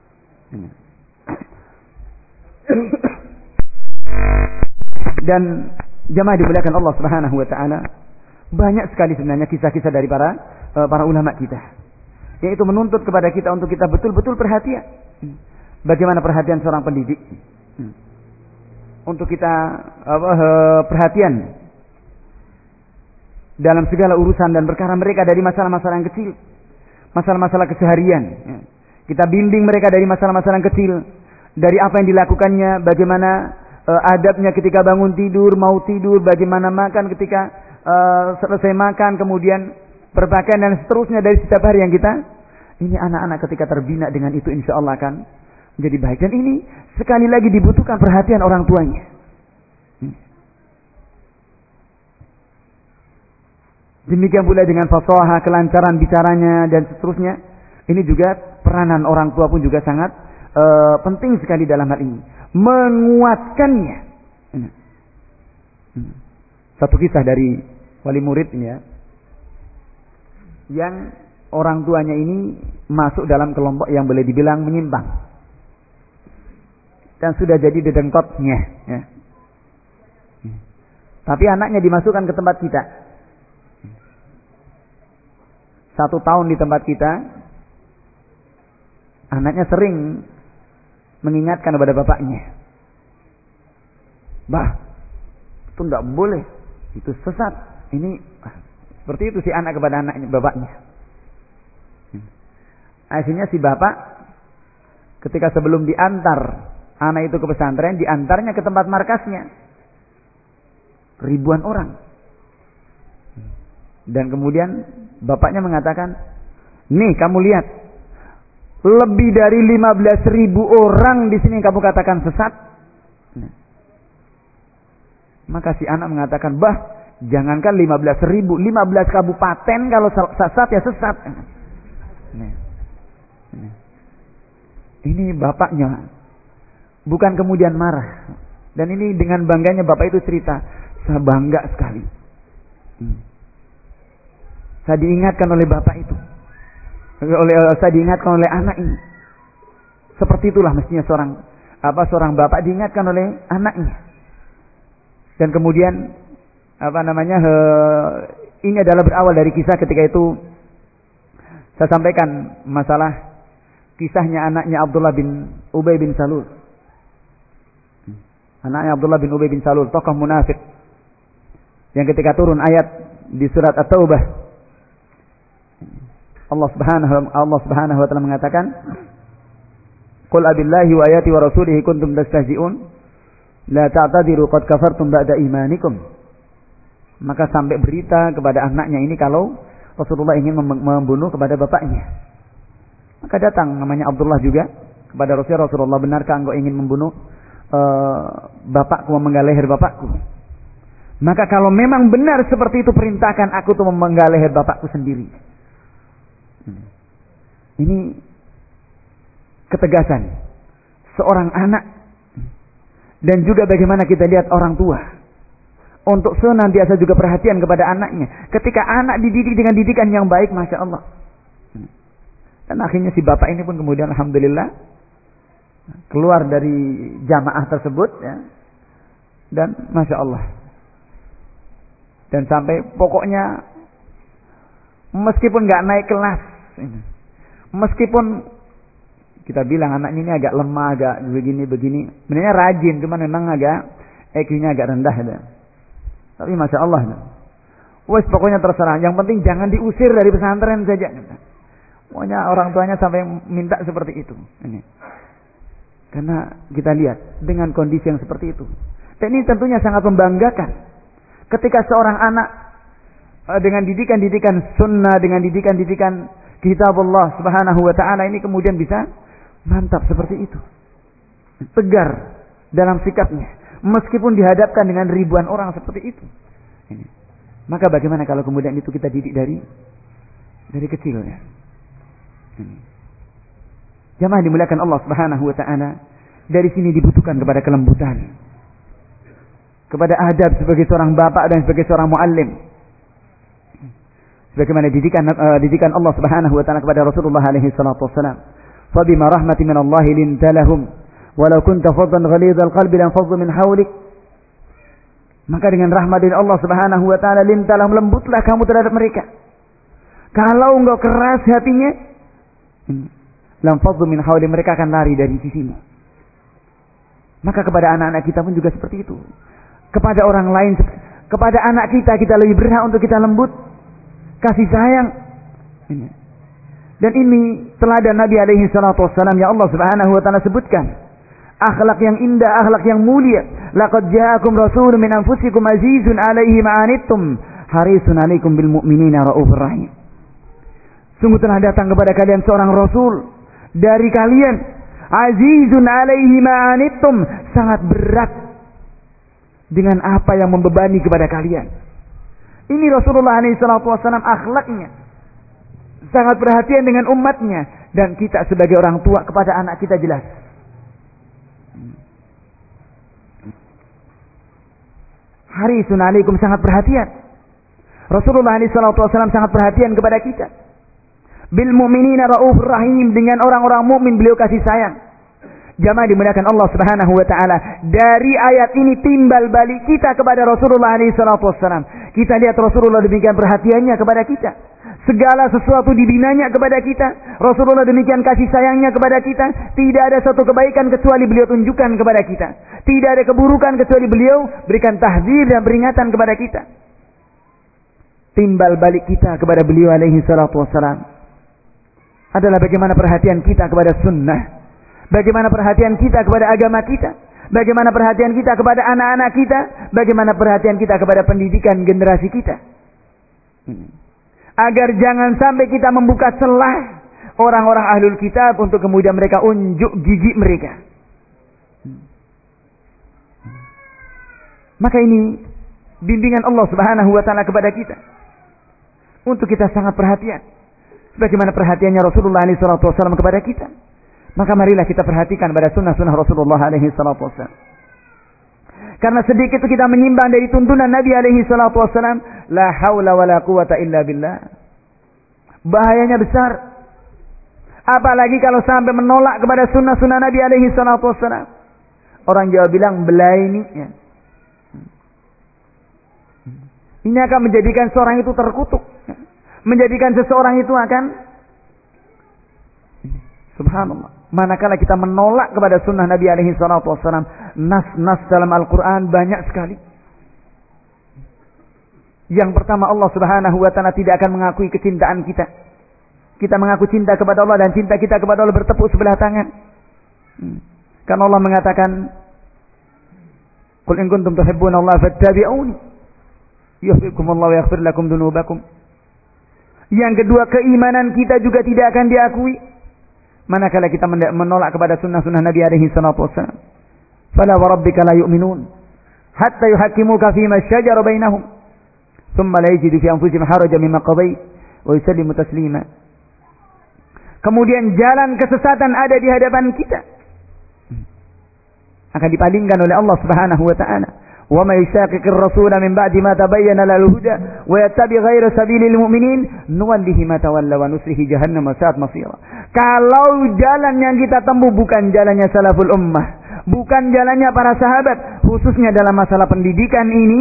Speaker 1: Dan jamaah dimuliakan Allah Subhanahu wa taala, banyak sekali sebenarnya kisah-kisah dari para para ulama kita, yaitu menuntut kepada kita untuk kita betul-betul perhatian. Bagaimana perhatian seorang pendidik hmm. untuk kita apa, perhatian dalam segala urusan dan perkara mereka dari masalah-masalah yang kecil, masalah-masalah keseharian. Ya. Kita bimbing mereka dari masalah-masalah yang kecil, dari apa yang dilakukannya, bagaimana uh, adabnya ketika bangun tidur, mau tidur, bagaimana makan ketika uh, selesai makan, kemudian berpakaian dan seterusnya dari setiap hari yang kita. Ini anak-anak ketika terbina dengan itu insya Allah akan jadi baik. Dan ini sekali lagi dibutuhkan perhatian orang tuanya. Demikian pula dengan fasaha, kelancaran bicaranya dan seterusnya. Ini juga peranan orang tua pun juga sangat uh, penting sekali dalam hal ini. Menguatkannya. Satu kisah dari wali murid ini ya, yang orang tuanya ini masuk dalam kelompok yang boleh dibilang menyimpang. dan sudah jadi dedengkotnya. Ya. Tapi anaknya dimasukkan ke tempat kita. Satu tahun di tempat kita, anaknya sering mengingatkan kepada bapaknya, bah, itu tidak boleh, itu sesat. Ini seperti itu si anak kepada anaknya, bapaknya. Akhirnya si bapak ketika sebelum diantar anak itu ke pesantren, diantarnya ke tempat markasnya ribuan orang. Dan kemudian bapaknya mengatakan, nih kamu lihat, lebih dari lima belas ribu orang di sini yang kamu katakan sesat. Nah. Maka si anak mengatakan, bah, jangankan lima belas ribu, lima belas kabupaten kalau sesat ya sesat. Nah. Nah. Ini bapaknya, bukan kemudian marah. Dan ini dengan bangganya bapak itu cerita, saya bangga sekali. Hmm. Saya diingatkan oleh bapak itu. Oleh saya diingatkan oleh anak ini. Seperti itulah mestinya seorang apa seorang bapak diingatkan oleh anaknya. Dan kemudian apa namanya he, ini adalah berawal dari kisah ketika itu saya sampaikan masalah kisahnya anaknya Abdullah bin Ubay bin Salul. Anaknya Abdullah bin Ubay bin Salul, tokoh munafik. Yang ketika turun ayat di surat At-Taubah, Allah Subhanahu Allah Subhanahu wa taala mengatakan, "Qul abillahi wa ayati wa rasulihi kuntum tastahzi'un la ta'tadiru qad kafartum ba'da imanikum." Maka sampai berita kepada anaknya ini kalau Rasulullah ingin membunuh kepada bapaknya. Maka datang namanya Abdullah juga kepada Rasulullah, Rasulullah, benarkah engkau ingin membunuh uh, bapakku, memenggal leher bapakku? Maka kalau memang benar seperti itu, perintahkan aku untuk memenggal leher bapakku sendiri. Ini ketegasan seorang anak, dan juga bagaimana kita lihat orang tua untuk senantiasa juga perhatian kepada anaknya. Ketika anak dididik dengan didikan yang baik, masya Allah. Dan akhirnya si bapak ini pun kemudian alhamdulillah keluar dari jamaah tersebut, ya. Dan masya Allah. Dan sampai pokoknya meskipun nggak naik kelas, meskipun kita bilang anak ini agak lemah, agak begini-begini, sebenarnya rajin, cuman memang agak I Q-nya agak rendah, ya. Tapi masya Allah, ya. Wes pokoknya terserah. Yang penting jangan diusir dari pesantren saja. Pokoknya orang tuanya sampai minta seperti itu. Ini. Karena kita lihat dengan kondisi yang seperti itu. Dan ini tentunya sangat membanggakan. Ketika seorang anak dengan didikan-didikan sunnah, dengan didikan-didikan kitab Allah Subhanahu wa ta'ala ini kemudian bisa mantap seperti itu. Tegar dalam sikapnya. Meskipun dihadapkan dengan ribuan orang seperti itu. Ini. Maka bagaimana kalau kemudian itu kita didik dari dari kecil, ya. Ini. Jamaah dimuliakan Allah Subhanahu wa ta'ala, dari sini dibutuhkan kepada kelembutan, kepada adab sebagai seorang bapak dan sebagai seorang muallim. Sebagaimana didikan uh, didikan Allah Subhanahu wa ta'ala kepada Rasulullah alaihi salatu wassalam, "Fa bima rahmatin min Allah linta lahum, walau kunta faddan ghalidhal qalbi lam faddu min hawlik." Maka dengan rahmat dari Allah Subhanahu wa ta'ala, linta lahum, lembutlah kamu terhadap mereka. Kalau engkau keras hatinya, lam faddu min hawli, mereka akan lari dari sisimu. Maka kepada anak-anak kita pun juga seperti itu. Kepada orang lain, kepada anak kita, kita lebih berhak untuk kita lembut, kasih sayang. Dan ini teladan Nabi alaihi salatu wassalam yang Allah Subhanahu wa ta'ala sebutkan. Akhlak yang indah, akhlak yang mulia. Laqad ja'akum rasulun min anfusikum azizun alaihi ma'anittum harisun alaikum bil mu'minina raufur rahim. Sungguh telah datang kepada kalian seorang rasul dari kalian, azizun alaihi ma'anittum, sangat berat dengan apa yang membebani kepada kalian. Ini Rasulullah alaihi salatu wasallam akhlaknya, sangat perhatian dengan umatnya. Dan kita sebagai orang tua kepada anak kita jelas harisun alaikum, sangat perhatian. Rasulullah alaihi salatu wasallam sangat perhatian kepada kita. Bil mu'minina raufur rahim, dengan orang-orang mukmin beliau kasih sayang. Jamaah dimuliakan Allah Subhanahu wa taala, dari ayat ini timbal balik kita kepada Rasulullah alaihi salatu wassalam. Kita lihat Rasulullah demikian perhatiannya kepada kita. Segala sesuatu dibinanya kepada kita. Rasulullah demikian kasih sayangnya kepada kita. Tidak ada satu kebaikan kecuali beliau tunjukkan kepada kita. Tidak ada keburukan kecuali beliau berikan tahzir dan peringatan kepada kita. Timbal balik kita kepada beliau alaihi salatu wassalam adalah bagaimana perhatian kita kepada sunnah. Bagaimana perhatian kita kepada agama kita. Bagaimana perhatian kita kepada anak-anak kita. Bagaimana perhatian kita kepada pendidikan generasi kita. Agar jangan sampai kita membuka celah orang-orang ahlul kitab untuk kemudian mereka unjuk gigi mereka. Maka ini bimbingan Allah Subhanahu wa taala kepada kita. Untuk kita sangat perhatian. Sebagaimana perhatiannya Rasulullah alaihi salatu wasallam kepada kita. Maka marilah kita perhatikan pada sunnah-sunnah Rasulullah alaihi salatu wassalam. Karena sedikit kita menyimpang dari tuntunan Nabi alaihi salatu wassalam, la haula wala quwata illa billah. Bahayanya besar. Apalagi kalau sampai menolak kepada sunnah-sunnah Nabi alaihi salatu wassalam. Orang Jawa bilang belai ini. Ya. Ini akan menjadikan seorang itu terkutuk. Menjadikan seseorang itu akan, subhanallah, manakala kita menolak kepada sunnah Nabi alaihi salatu wassalam, nas-nas dalam Al-Quran banyak sekali. Yang pertama, Allah Subhanahu wa taala tidak akan mengakui kecintaan kita. Kita mengaku cinta kepada Allah dan cinta kita kepada Allah bertepuk sebelah tangan. Hmm. Karena Allah mengatakan, "Qul in kuntum tuhibbunallaha fattabi'uni yuhibbukumullahu wa yaghfir lakum dzunubakum." Yang kedua, keimanan kita juga tidak akan diakui manakala kita menolak kepada sunnah-sunnah Nabi alaihi salatu wassalam. Fala wa rabbika la yu'minun hatta yuhakkimuka fima shajara bainahum thumma la yajidu fi anfusihim harajan mimma qadait wa yusallimu taslima. Kemudian jalan kesesatan ada di hadapan kita, akan dipalingkan oleh Allah Subhanahu wa taala. Wa may yushaqiqir rasula min ba'di ma tabayyana lahu al-huda wa yattabi' ghayra sabilil mu'minin nuwallihi ma tawalla wa nuslihi jahannam wa sa'at masira. Kalau jalan yang kita tempuh bukan jalannya salaful ummah, bukan jalannya para sahabat, khususnya dalam masalah pendidikan ini,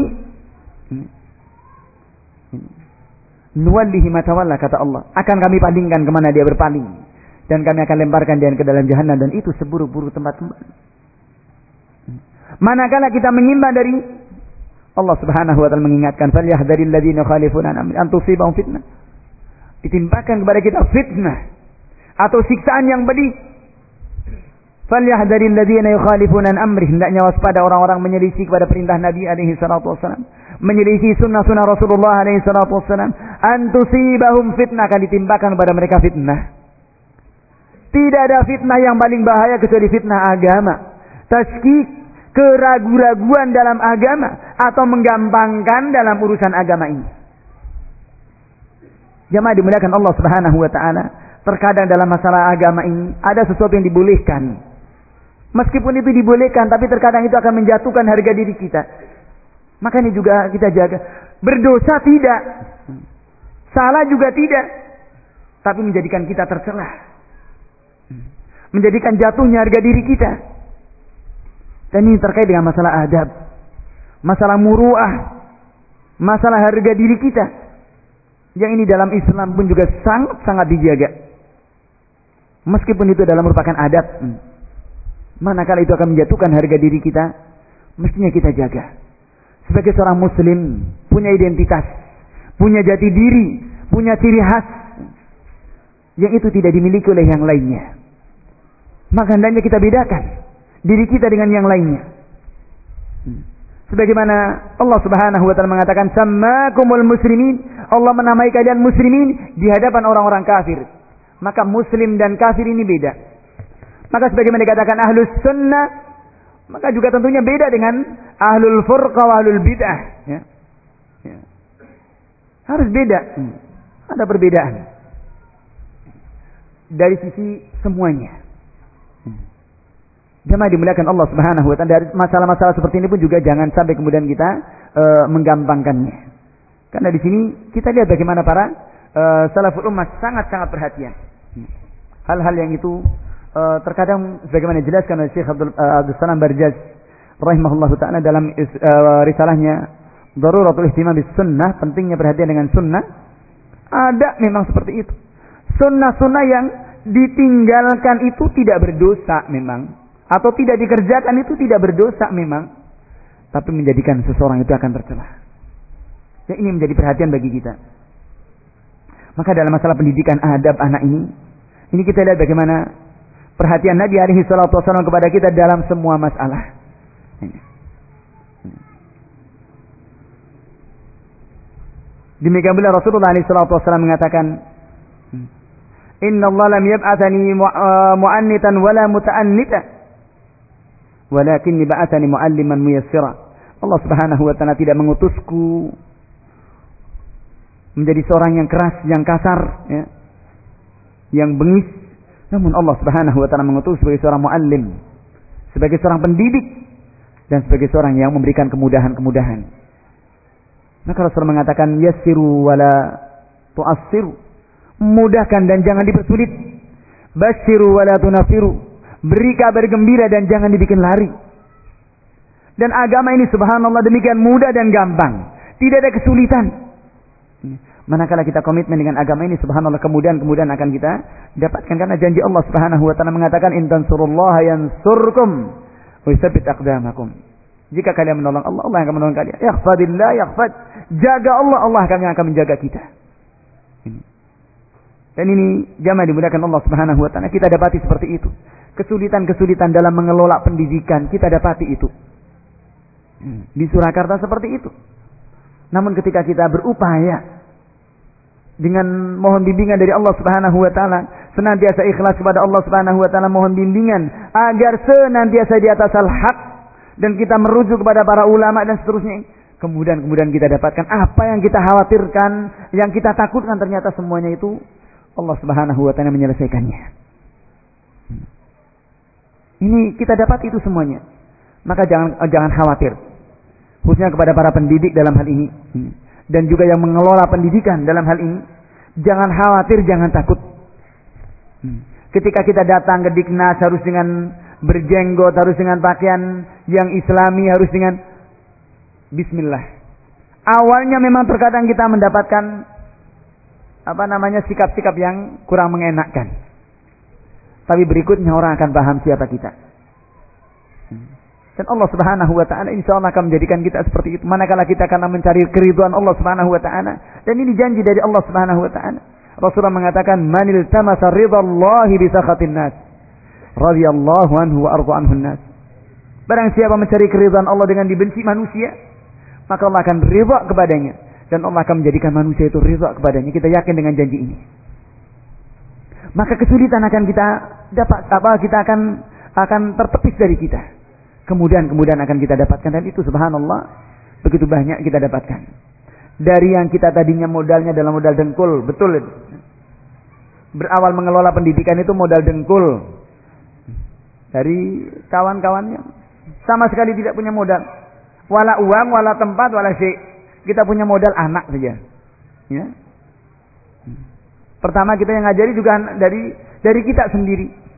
Speaker 1: nuwallihi ma tawalla, kata Allah, akan kami palingkan kemana dia berpaling, dan kami akan lemparkan dia ke dalam jahannam, dan itu seburuk-buruk tempat kembali. Manakala kita menyimpang dari, Allah Subhanahu wa taala mengingatkan, falyahdharil ladzina yukhalifuna an amrihi an tusibahum fitnah. Ditimpakan kepada kita fitnah atau siksaan yang pedih. Falyahdharil ladzina yukhalifuna an amrihi, hendaknya waspada orang-orang menyelisih kepada perintah Nabi alaihi salatu wasallam, menyelisih sunnah-sunnah Rasulullah alaihi salatu wasallam, an tusibahum fitnah, akan ditimpakan kepada mereka fitnah. Tidak ada fitnah yang paling bahaya kecuali fitnah agama. Taskik, keraguan-raguan dalam agama, atau menggampangkan dalam urusan agama ini. Jamaah dimuliakan Allah Subhanahu wa taala, terkadang dalam masalah agama ini ada sesuatu yang dibolehkan. Meskipun itu dibolehkan, tapi terkadang itu akan menjatuhkan harga diri kita. Maka ini juga kita jaga. Berdosa tidak, salah juga tidak, tapi menjadikan kita tercelah, menjadikan jatuhnya harga diri kita. Dan ini terkait dengan masalah adab, masalah muru'ah, masalah harga diri kita, yang ini dalam Islam pun juga sangat-sangat dijaga. Meskipun itu adalah merupakan adab, manakala itu akan menjatuhkan harga diri kita, mestinya kita jaga. Sebagai seorang muslim, punya identitas, punya jati diri, punya ciri khas, yang itu tidak dimiliki oleh yang lainnya. Maka hendaknya kita bedakan diri kita dengan yang lainnya. Sebagaimana Allah Subhanahu wa taala mengatakan, sammakumul muslimin, Allah menamai kalian muslimin di hadapan orang-orang kafir. Maka muslim dan kafir ini beda. Maka sebagaimana dikatakan ahlus sunnah, maka juga tentunya beda dengan ahlul furqa wa ahlul bid'ah, ya. Ya. Harus beda. Ada perbedaan dari sisi semuanya. Jemaah dimuliakan Allah Subhanahu wa taala, dari masalah-masalah seperti ini pun juga jangan sampai kemudian kita e, menggampangkannya. Karena di sini kita lihat bagaimana para e, salaful ummah sangat-sangat perhatian. Hal-hal yang itu e, uh, terkadang sebagaimana dijelaskan oleh Syekh Abdul, uh, Abdul Salam Barjaz rahimahullahu taala dalam uh, risalahnya Daruratul Ihtimam bis Sunnah, pentingnya perhatian dengan sunnah. Ada memang seperti itu. Sunnah-sunnah yang ditinggalkan itu tidak berdosa memang, atau tidak dikerjakan itu tidak berdosa memang, tapi menjadikan seseorang itu akan tercela. Ya, ini menjadi perhatian bagi kita. Maka dalam masalah pendidikan adab anak ini, ini kita lihat bagaimana perhatian Nabi alaihi salatu wasallam kepada kita dalam semua masalah. Ini. Demikian pula Rasulullah alaihi salatu wasallam mengatakan, Inna Allah lam yab'athani mu'annitan wala muta'annita, walakinni ba'athani mu'alliman muyassira. Allah Subhanahu wa taala tidak mengutusku menjadi seorang yang keras, yang kasar, ya, yang bengis. Namun Allah Subhanahu wa taala mengutus sebagai seorang muallim, sebagai seorang pendidik, dan sebagai seorang yang memberikan kemudahan-kemudahan. Maka Rasul mengatakan yassiru wala tu'assiru. Mudahkan dan jangan dipersulit. Basyiru wala tunafiru. Beri kabar gembira dan jangan dibikin lari. Dan agama ini subhanallah demikian mudah dan gampang. Tidak ada kesulitan. Manakala kita komitmen dengan agama ini, subhanallah, kemudahan-kemudahan akan kita dapatkan. Karena janji Allah Subhanahu wa taala mengatakan, in tansurullaha yansurkum wa yutsabbit aqdamakum. Jika kalian menolong Allah, Allah yang akan menolong kalian. Yaghfadillah yaghfad. Jaga Allah, Allah yang akan menjaga kita. Ini. Dan ini jamaah dimudahkan Allah Subhanahu wa taala, kita dapati seperti itu. Kesulitan-kesulitan dalam mengelola pendidikan kita dapati itu. Di Surakarta seperti itu. Namun ketika kita berupaya dengan mohon bimbingan dari Allah Subhanahu wa taala, senantiasa ikhlas kepada Allah Subhanahu wa taala, mohon bimbingan agar senantiasa di atas al-haq, dan kita merujuk kepada para ulama dan seterusnya, kemudian-kemudian kita dapatkan apa yang kita khawatirkan, yang kita takutkan, ternyata semuanya itu Allah Subhanahu wa taala menyelesaikannya. Ini kita dapat itu semuanya. Maka jangan jangan khawatir. Khususnya kepada para pendidik dalam hal ini, dan juga yang mengelola pendidikan dalam hal ini, jangan khawatir, jangan takut. Ketika kita datang ke Diknas harus dengan berjenggot, harus dengan pakaian yang islami, harus dengan bismillah. Awalnya memang terkadang kita mendapatkan apa namanya sikap-sikap yang kurang mengenakkan. Tapi berikutnya orang akan paham siapa kita. Dan Allah Subhanahu wa taala insyaallah akan menjadikan kita seperti itu. Manakala kita akan mencari keridhaan Allah Subhanahu wa taala, dan ini janji dari Allah Subhanahu wa taala. Rasulullah mengatakan, "Man iltamasa ridallahi bi sakhatin nas, radhiyallahu anhu wa arda anhu nas." Barang siapa mencari keridhaan Allah dengan dibenci manusia, maka Allah akan ridha kepadanya, dan Allah akan menjadikan manusia itu ridha kepadanya. Kita yakin dengan janji ini. Maka kesulitan akan kita dapat, apa kita akan akan tertepis dari kita. Kemudian-kemudian akan kita dapatkan, dan itu subhanallah begitu banyak kita dapatkan. Dari yang kita tadinya modalnya dalam modal dengkul, betul itu. Berawal mengelola pendidikan itu modal dengkul. Dari kawan-kawannya sama sekali tidak punya modal. Wala uang, wala tempat, wala syai'. Kita punya modal anak saja. Ya. Pertama kita yang ngajari juga dari dari kita sendiri.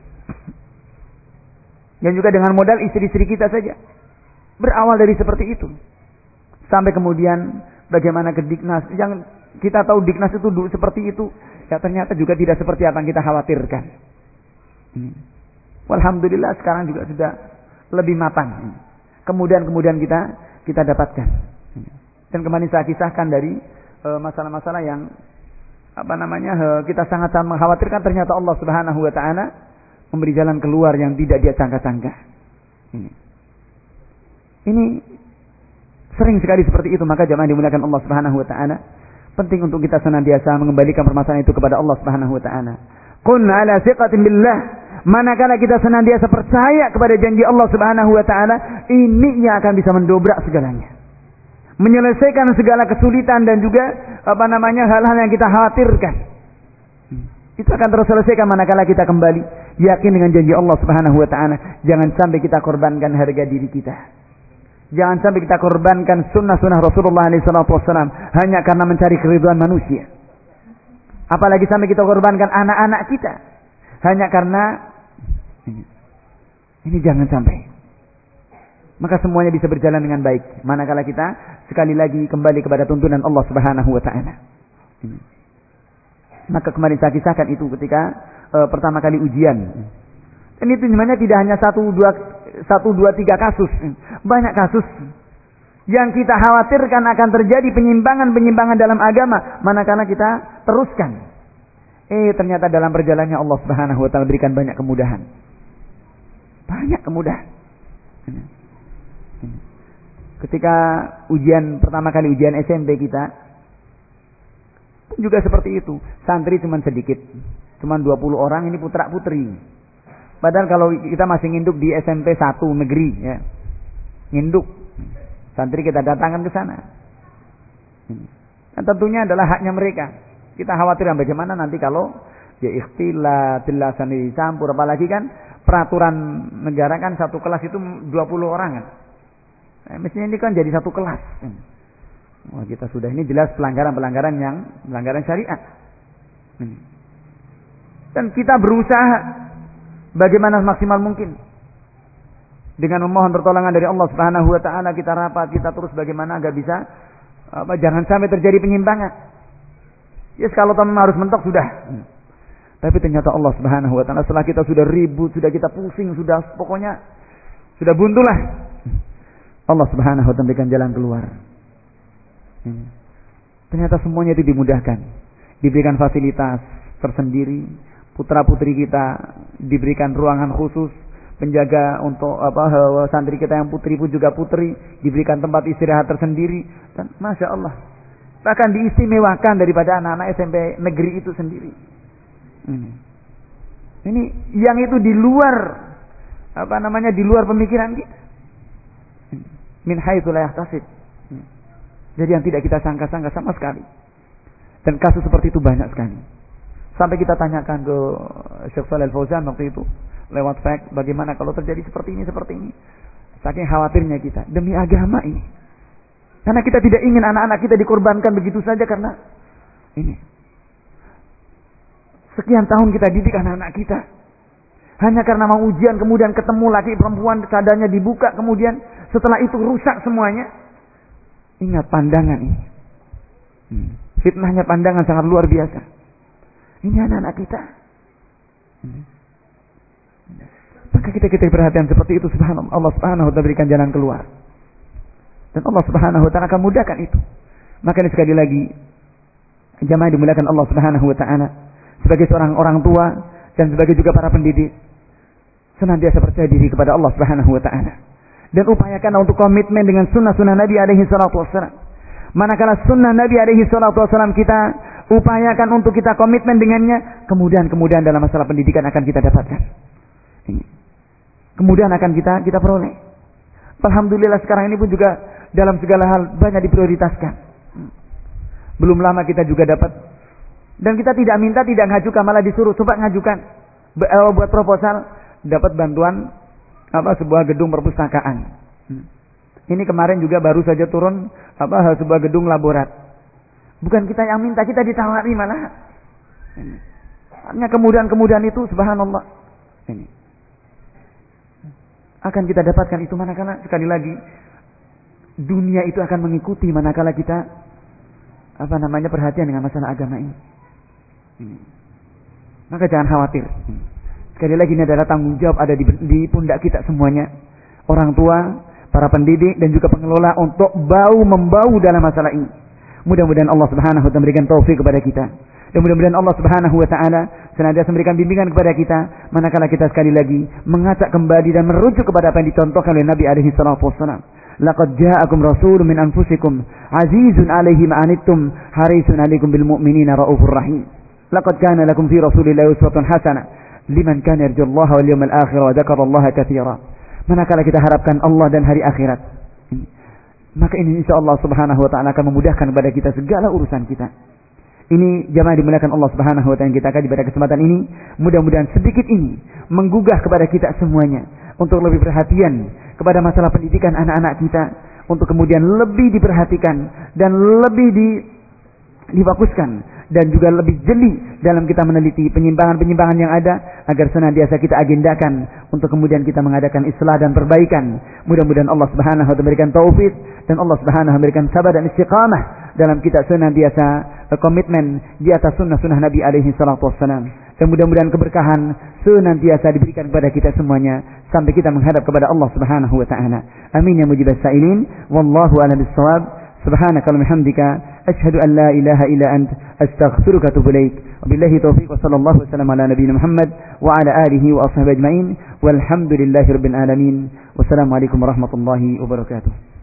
Speaker 1: Dan juga dengan modal istri-istri kita saja. Berawal dari seperti itu. Sampai kemudian bagaimana ke Diknas. Yang kita tahu Diknas itu dulu seperti itu. Ya ternyata juga tidak seperti apa yang kita khawatirkan. Hmm. Alhamdulillah sekarang juga sudah lebih mapan. Kemudian-kemudian kita kita dapatkan. Dan kemarin saya kisahkan dari uh, masalah-masalah yang apa namanya uh, kita sangat-sangat mengkhawatirkan, ternyata Allah Subhanahu wa taala memberi jalan keluar yang tidak dia sangka-sangka. Ini. Ini sering sekali seperti itu. Maka jamaah dimuliakan Allah Subhanahu wa taala, penting untuk kita senantiasa mengembalikan permasalahan itu kepada Allah Subhanahu wa taala. Qul ala thiqatin billah. Manakala kita senantiasa percaya kepada janji Allah Subhanahu wa taala, ini yang akan bisa mendobrak segalanya. Menyelesaikan segala kesulitan dan juga apa namanya hal-hal yang kita khawatirkan. Itu akan terselesaikan manakala kita kembali yakin dengan janji Allah Subhanahu wa taala. Jangan sampai kita korbankan harga diri kita. Jangan sampai kita korbankan sunnah-sunnah Rasulullah shallallahu alaihi wasallam hanya karena mencari keridhaan manusia. Apalagi sampai kita korbankan anak-anak kita hanya karena Ini, ini jangan sampai. Maka semuanya bisa berjalan dengan baik manakala kita sekali lagi kembali kepada tuntunan Allah Subhanahu wa taala. Maka kemarin saya kisahkan itu ketika e, pertama kali ujian. Dan itu sebenarnya tidak hanya satu dua satu dua tiga kasus, banyak kasus yang kita khawatirkan akan terjadi penyimpangan-penyimpangan dalam agama manakala kita teruskan. Eh ternyata dalam perjalanannya Allah Subhanahu wa taala berikan banyak kemudahan. Banyak kemudahan. Ketika ujian pertama kali ujian S M P kita juga seperti itu. Santri cuma sedikit. Cuma dua puluh orang, ini putra putri. Padahal kalau kita masih nginduk di S M P satu negeri ya. Nginduk. Santri kita datangkan ke sana. Dan tentunya adalah haknya mereka. Kita khawatir bagaimana nanti kalau ya ikhtilat, tilasan dicampur, apalagi kan peraturan negara kan satu kelas itu dua puluh orang kan. Nah, mestinya ini kan jadi satu kelas. Wah, kita sudah ini jelas pelanggaran-pelanggaran yang pelanggaran syariat. Dan kita berusaha bagaimana maksimal mungkin dengan memohon pertolongan dari Allah Subhanahu wa taala, kita rapat, kita terus bagaimana agar bisa apa jangan sampai terjadi penyimpangan. Yes, kalau teman harus mentok sudah. Tapi ternyata Allah Subhanahu wa taala setelah kita sudah ribut, sudah kita pusing, sudah pokoknya sudah buntu lah. Allah Subhanahu wa taala memberikan jalan keluar. Ternyata semuanya itu dimudahkan. Diberikan fasilitas tersendiri, putra-putri kita diberikan ruangan khusus, penjaga untuk apa santri kita yang putri pun juga putri diberikan tempat istirahat tersendiri dan masya Allah bahkan diistimewakan daripada anak-anak S M P negeri itu sendiri. Ini, ini yang itu di luar apa namanya di luar pemikiran kita. Min haitsu la yahtasib. Jadi yang tidak kita sangka-sangka sama sekali. Dan kasus seperti itu banyak sekali. Sampai kita tanyakan ke Syekh Shalal Fauzan waktu itu lewat fax, bagaimana kalau terjadi seperti ini seperti ini. Saking khawatirnya kita demi agama ini. Karena kita tidak ingin anak-anak kita dikorbankan begitu saja karena ini. Sekian tahun kita didik anak-anak kita. Hanya karena mau ujian kemudian ketemu laki perempuan keadaannya dibuka kemudian setelah itu rusak semuanya. Ingat pandangan ini. Hmm. Fitnahnya pandangan sangat luar biasa. Ini anak-anak kita. Hmm. Maka kita kita perhatian seperti itu subhanallah. Allah Subhanahu wa taala berikan jalan keluar. Dan Allah Subhanahu wa taala akan mudahkan itu. Maka ini sekali lagi jamaah dimuliakan Allah Subhanahu wa taala sebagai seorang orang tua dan sebagai juga para pendidik senantiasa percaya diri kepada Allah Subhanahu wa taala. Dan upayakan untuk komitmen dengan sunnah-sunnah Nabi alaihi salatu wassalam. Manakala sunnah Nabi alaihi salatu wassalam kita upayakan untuk kita komitmen dengannya, kemudian-kemudian dalam masalah pendidikan akan kita dapatkan. Ini. Kemudian akan kita kita peroleh. Alhamdulillah sekarang ini pun juga dalam segala hal banyak diprioritaskan. Belum lama kita juga dapat dan kita tidak minta, tidak ngajukan, malah disuruh coba ngajukan buat proposal dapat bantuan apa sebuah gedung perpustakaan. Hmm. Ini kemarin juga baru saja turun apa sebuah gedung laborat. Bukan kita yang minta, kita ditawari malah. Ini. Hanya kemudahan-kemudahan itu subhanallah. Ini. Akan kita dapatkan itu manakala sekali lagi dunia itu akan mengikuti manakala kita apa namanya perhatian dengan masalah agama ini. ini. Maka jangan khawatir. Sekali lagi ini adalah tanggung jawab ada di, di pundak kita semuanya. Orang tua, para pendidik dan juga pengelola untuk bau membau dalam masalah ini. Mudah-mudahan Allah Subhanahu wa taala memberikan taufik kepada kita. Dan mudah-mudahan Allah Subhanahu wa taala senantiasa memberikan bimbingan kepada kita manakala kita sekali lagi mengajak kembali dan merujuk kepada apa yang dicontohkan oleh Nabi alaihi salatu wasallam. Laqad ja'akum rasulun min anfusikum azizun 'alaihi ma 'anittum harisun 'alaikum bil mu'minina raufur rahim. Laqad kana lakum fi rasulillahi uswatun hasanah liman kana yarjullaha wal yawmal akhir wa dzakarallaha katsira. Manakala kita harapkan Allah dan hari akhirat, maka ini insyaallah Subhanahu wa taala akan memudahkan kepada kita segala urusan kita. Ini jamaah dimuliakan Allah Subhanahu wa taala yang kita kaji pada kesempatan ini. Mudah-mudahan sedikit ini menggugah kepada kita semuanya untuk lebih perhatian kepada masalah pendidikan anak-anak kita, untuk kemudian lebih diperhatikan dan lebih di, difokuskan dan juga lebih jeli dalam kita meneliti penyimpangan-penyimpangan yang ada, agar senantiasa kita agendakan untuk kemudian kita mengadakan islah dan perbaikan. Mudah-mudahan Allah Subhanahu wa taala memberikan taufik dan Allah Subhanahu wa taala memberikan sabar dan istiqamah dalam kita senantiasa komitmen di atas sunnah-sunnah Nabi alaihi salatu wassalam. Dan mudah-mudahan keberkahan senantiasa diberikan kepada kita semuanya sampai kita menghadap kepada Allah Subhanahu wa taala. Amin ya mujibas sa'ilin. Wallahu a'lam bis-shawab. Subhanakallahumma hamdika asyhadu an la ilaha illa ant astaghfiruka wa atubu ilaik. Wabillahi taufiq wa sallallahu wasallam ala nabiyyina Muhammad wa ala alihi wa ashabihi ajma'in. Walhamdulillahi rabbil alamin. Wassalamu alaikum warahmatullahi wabarakatuh.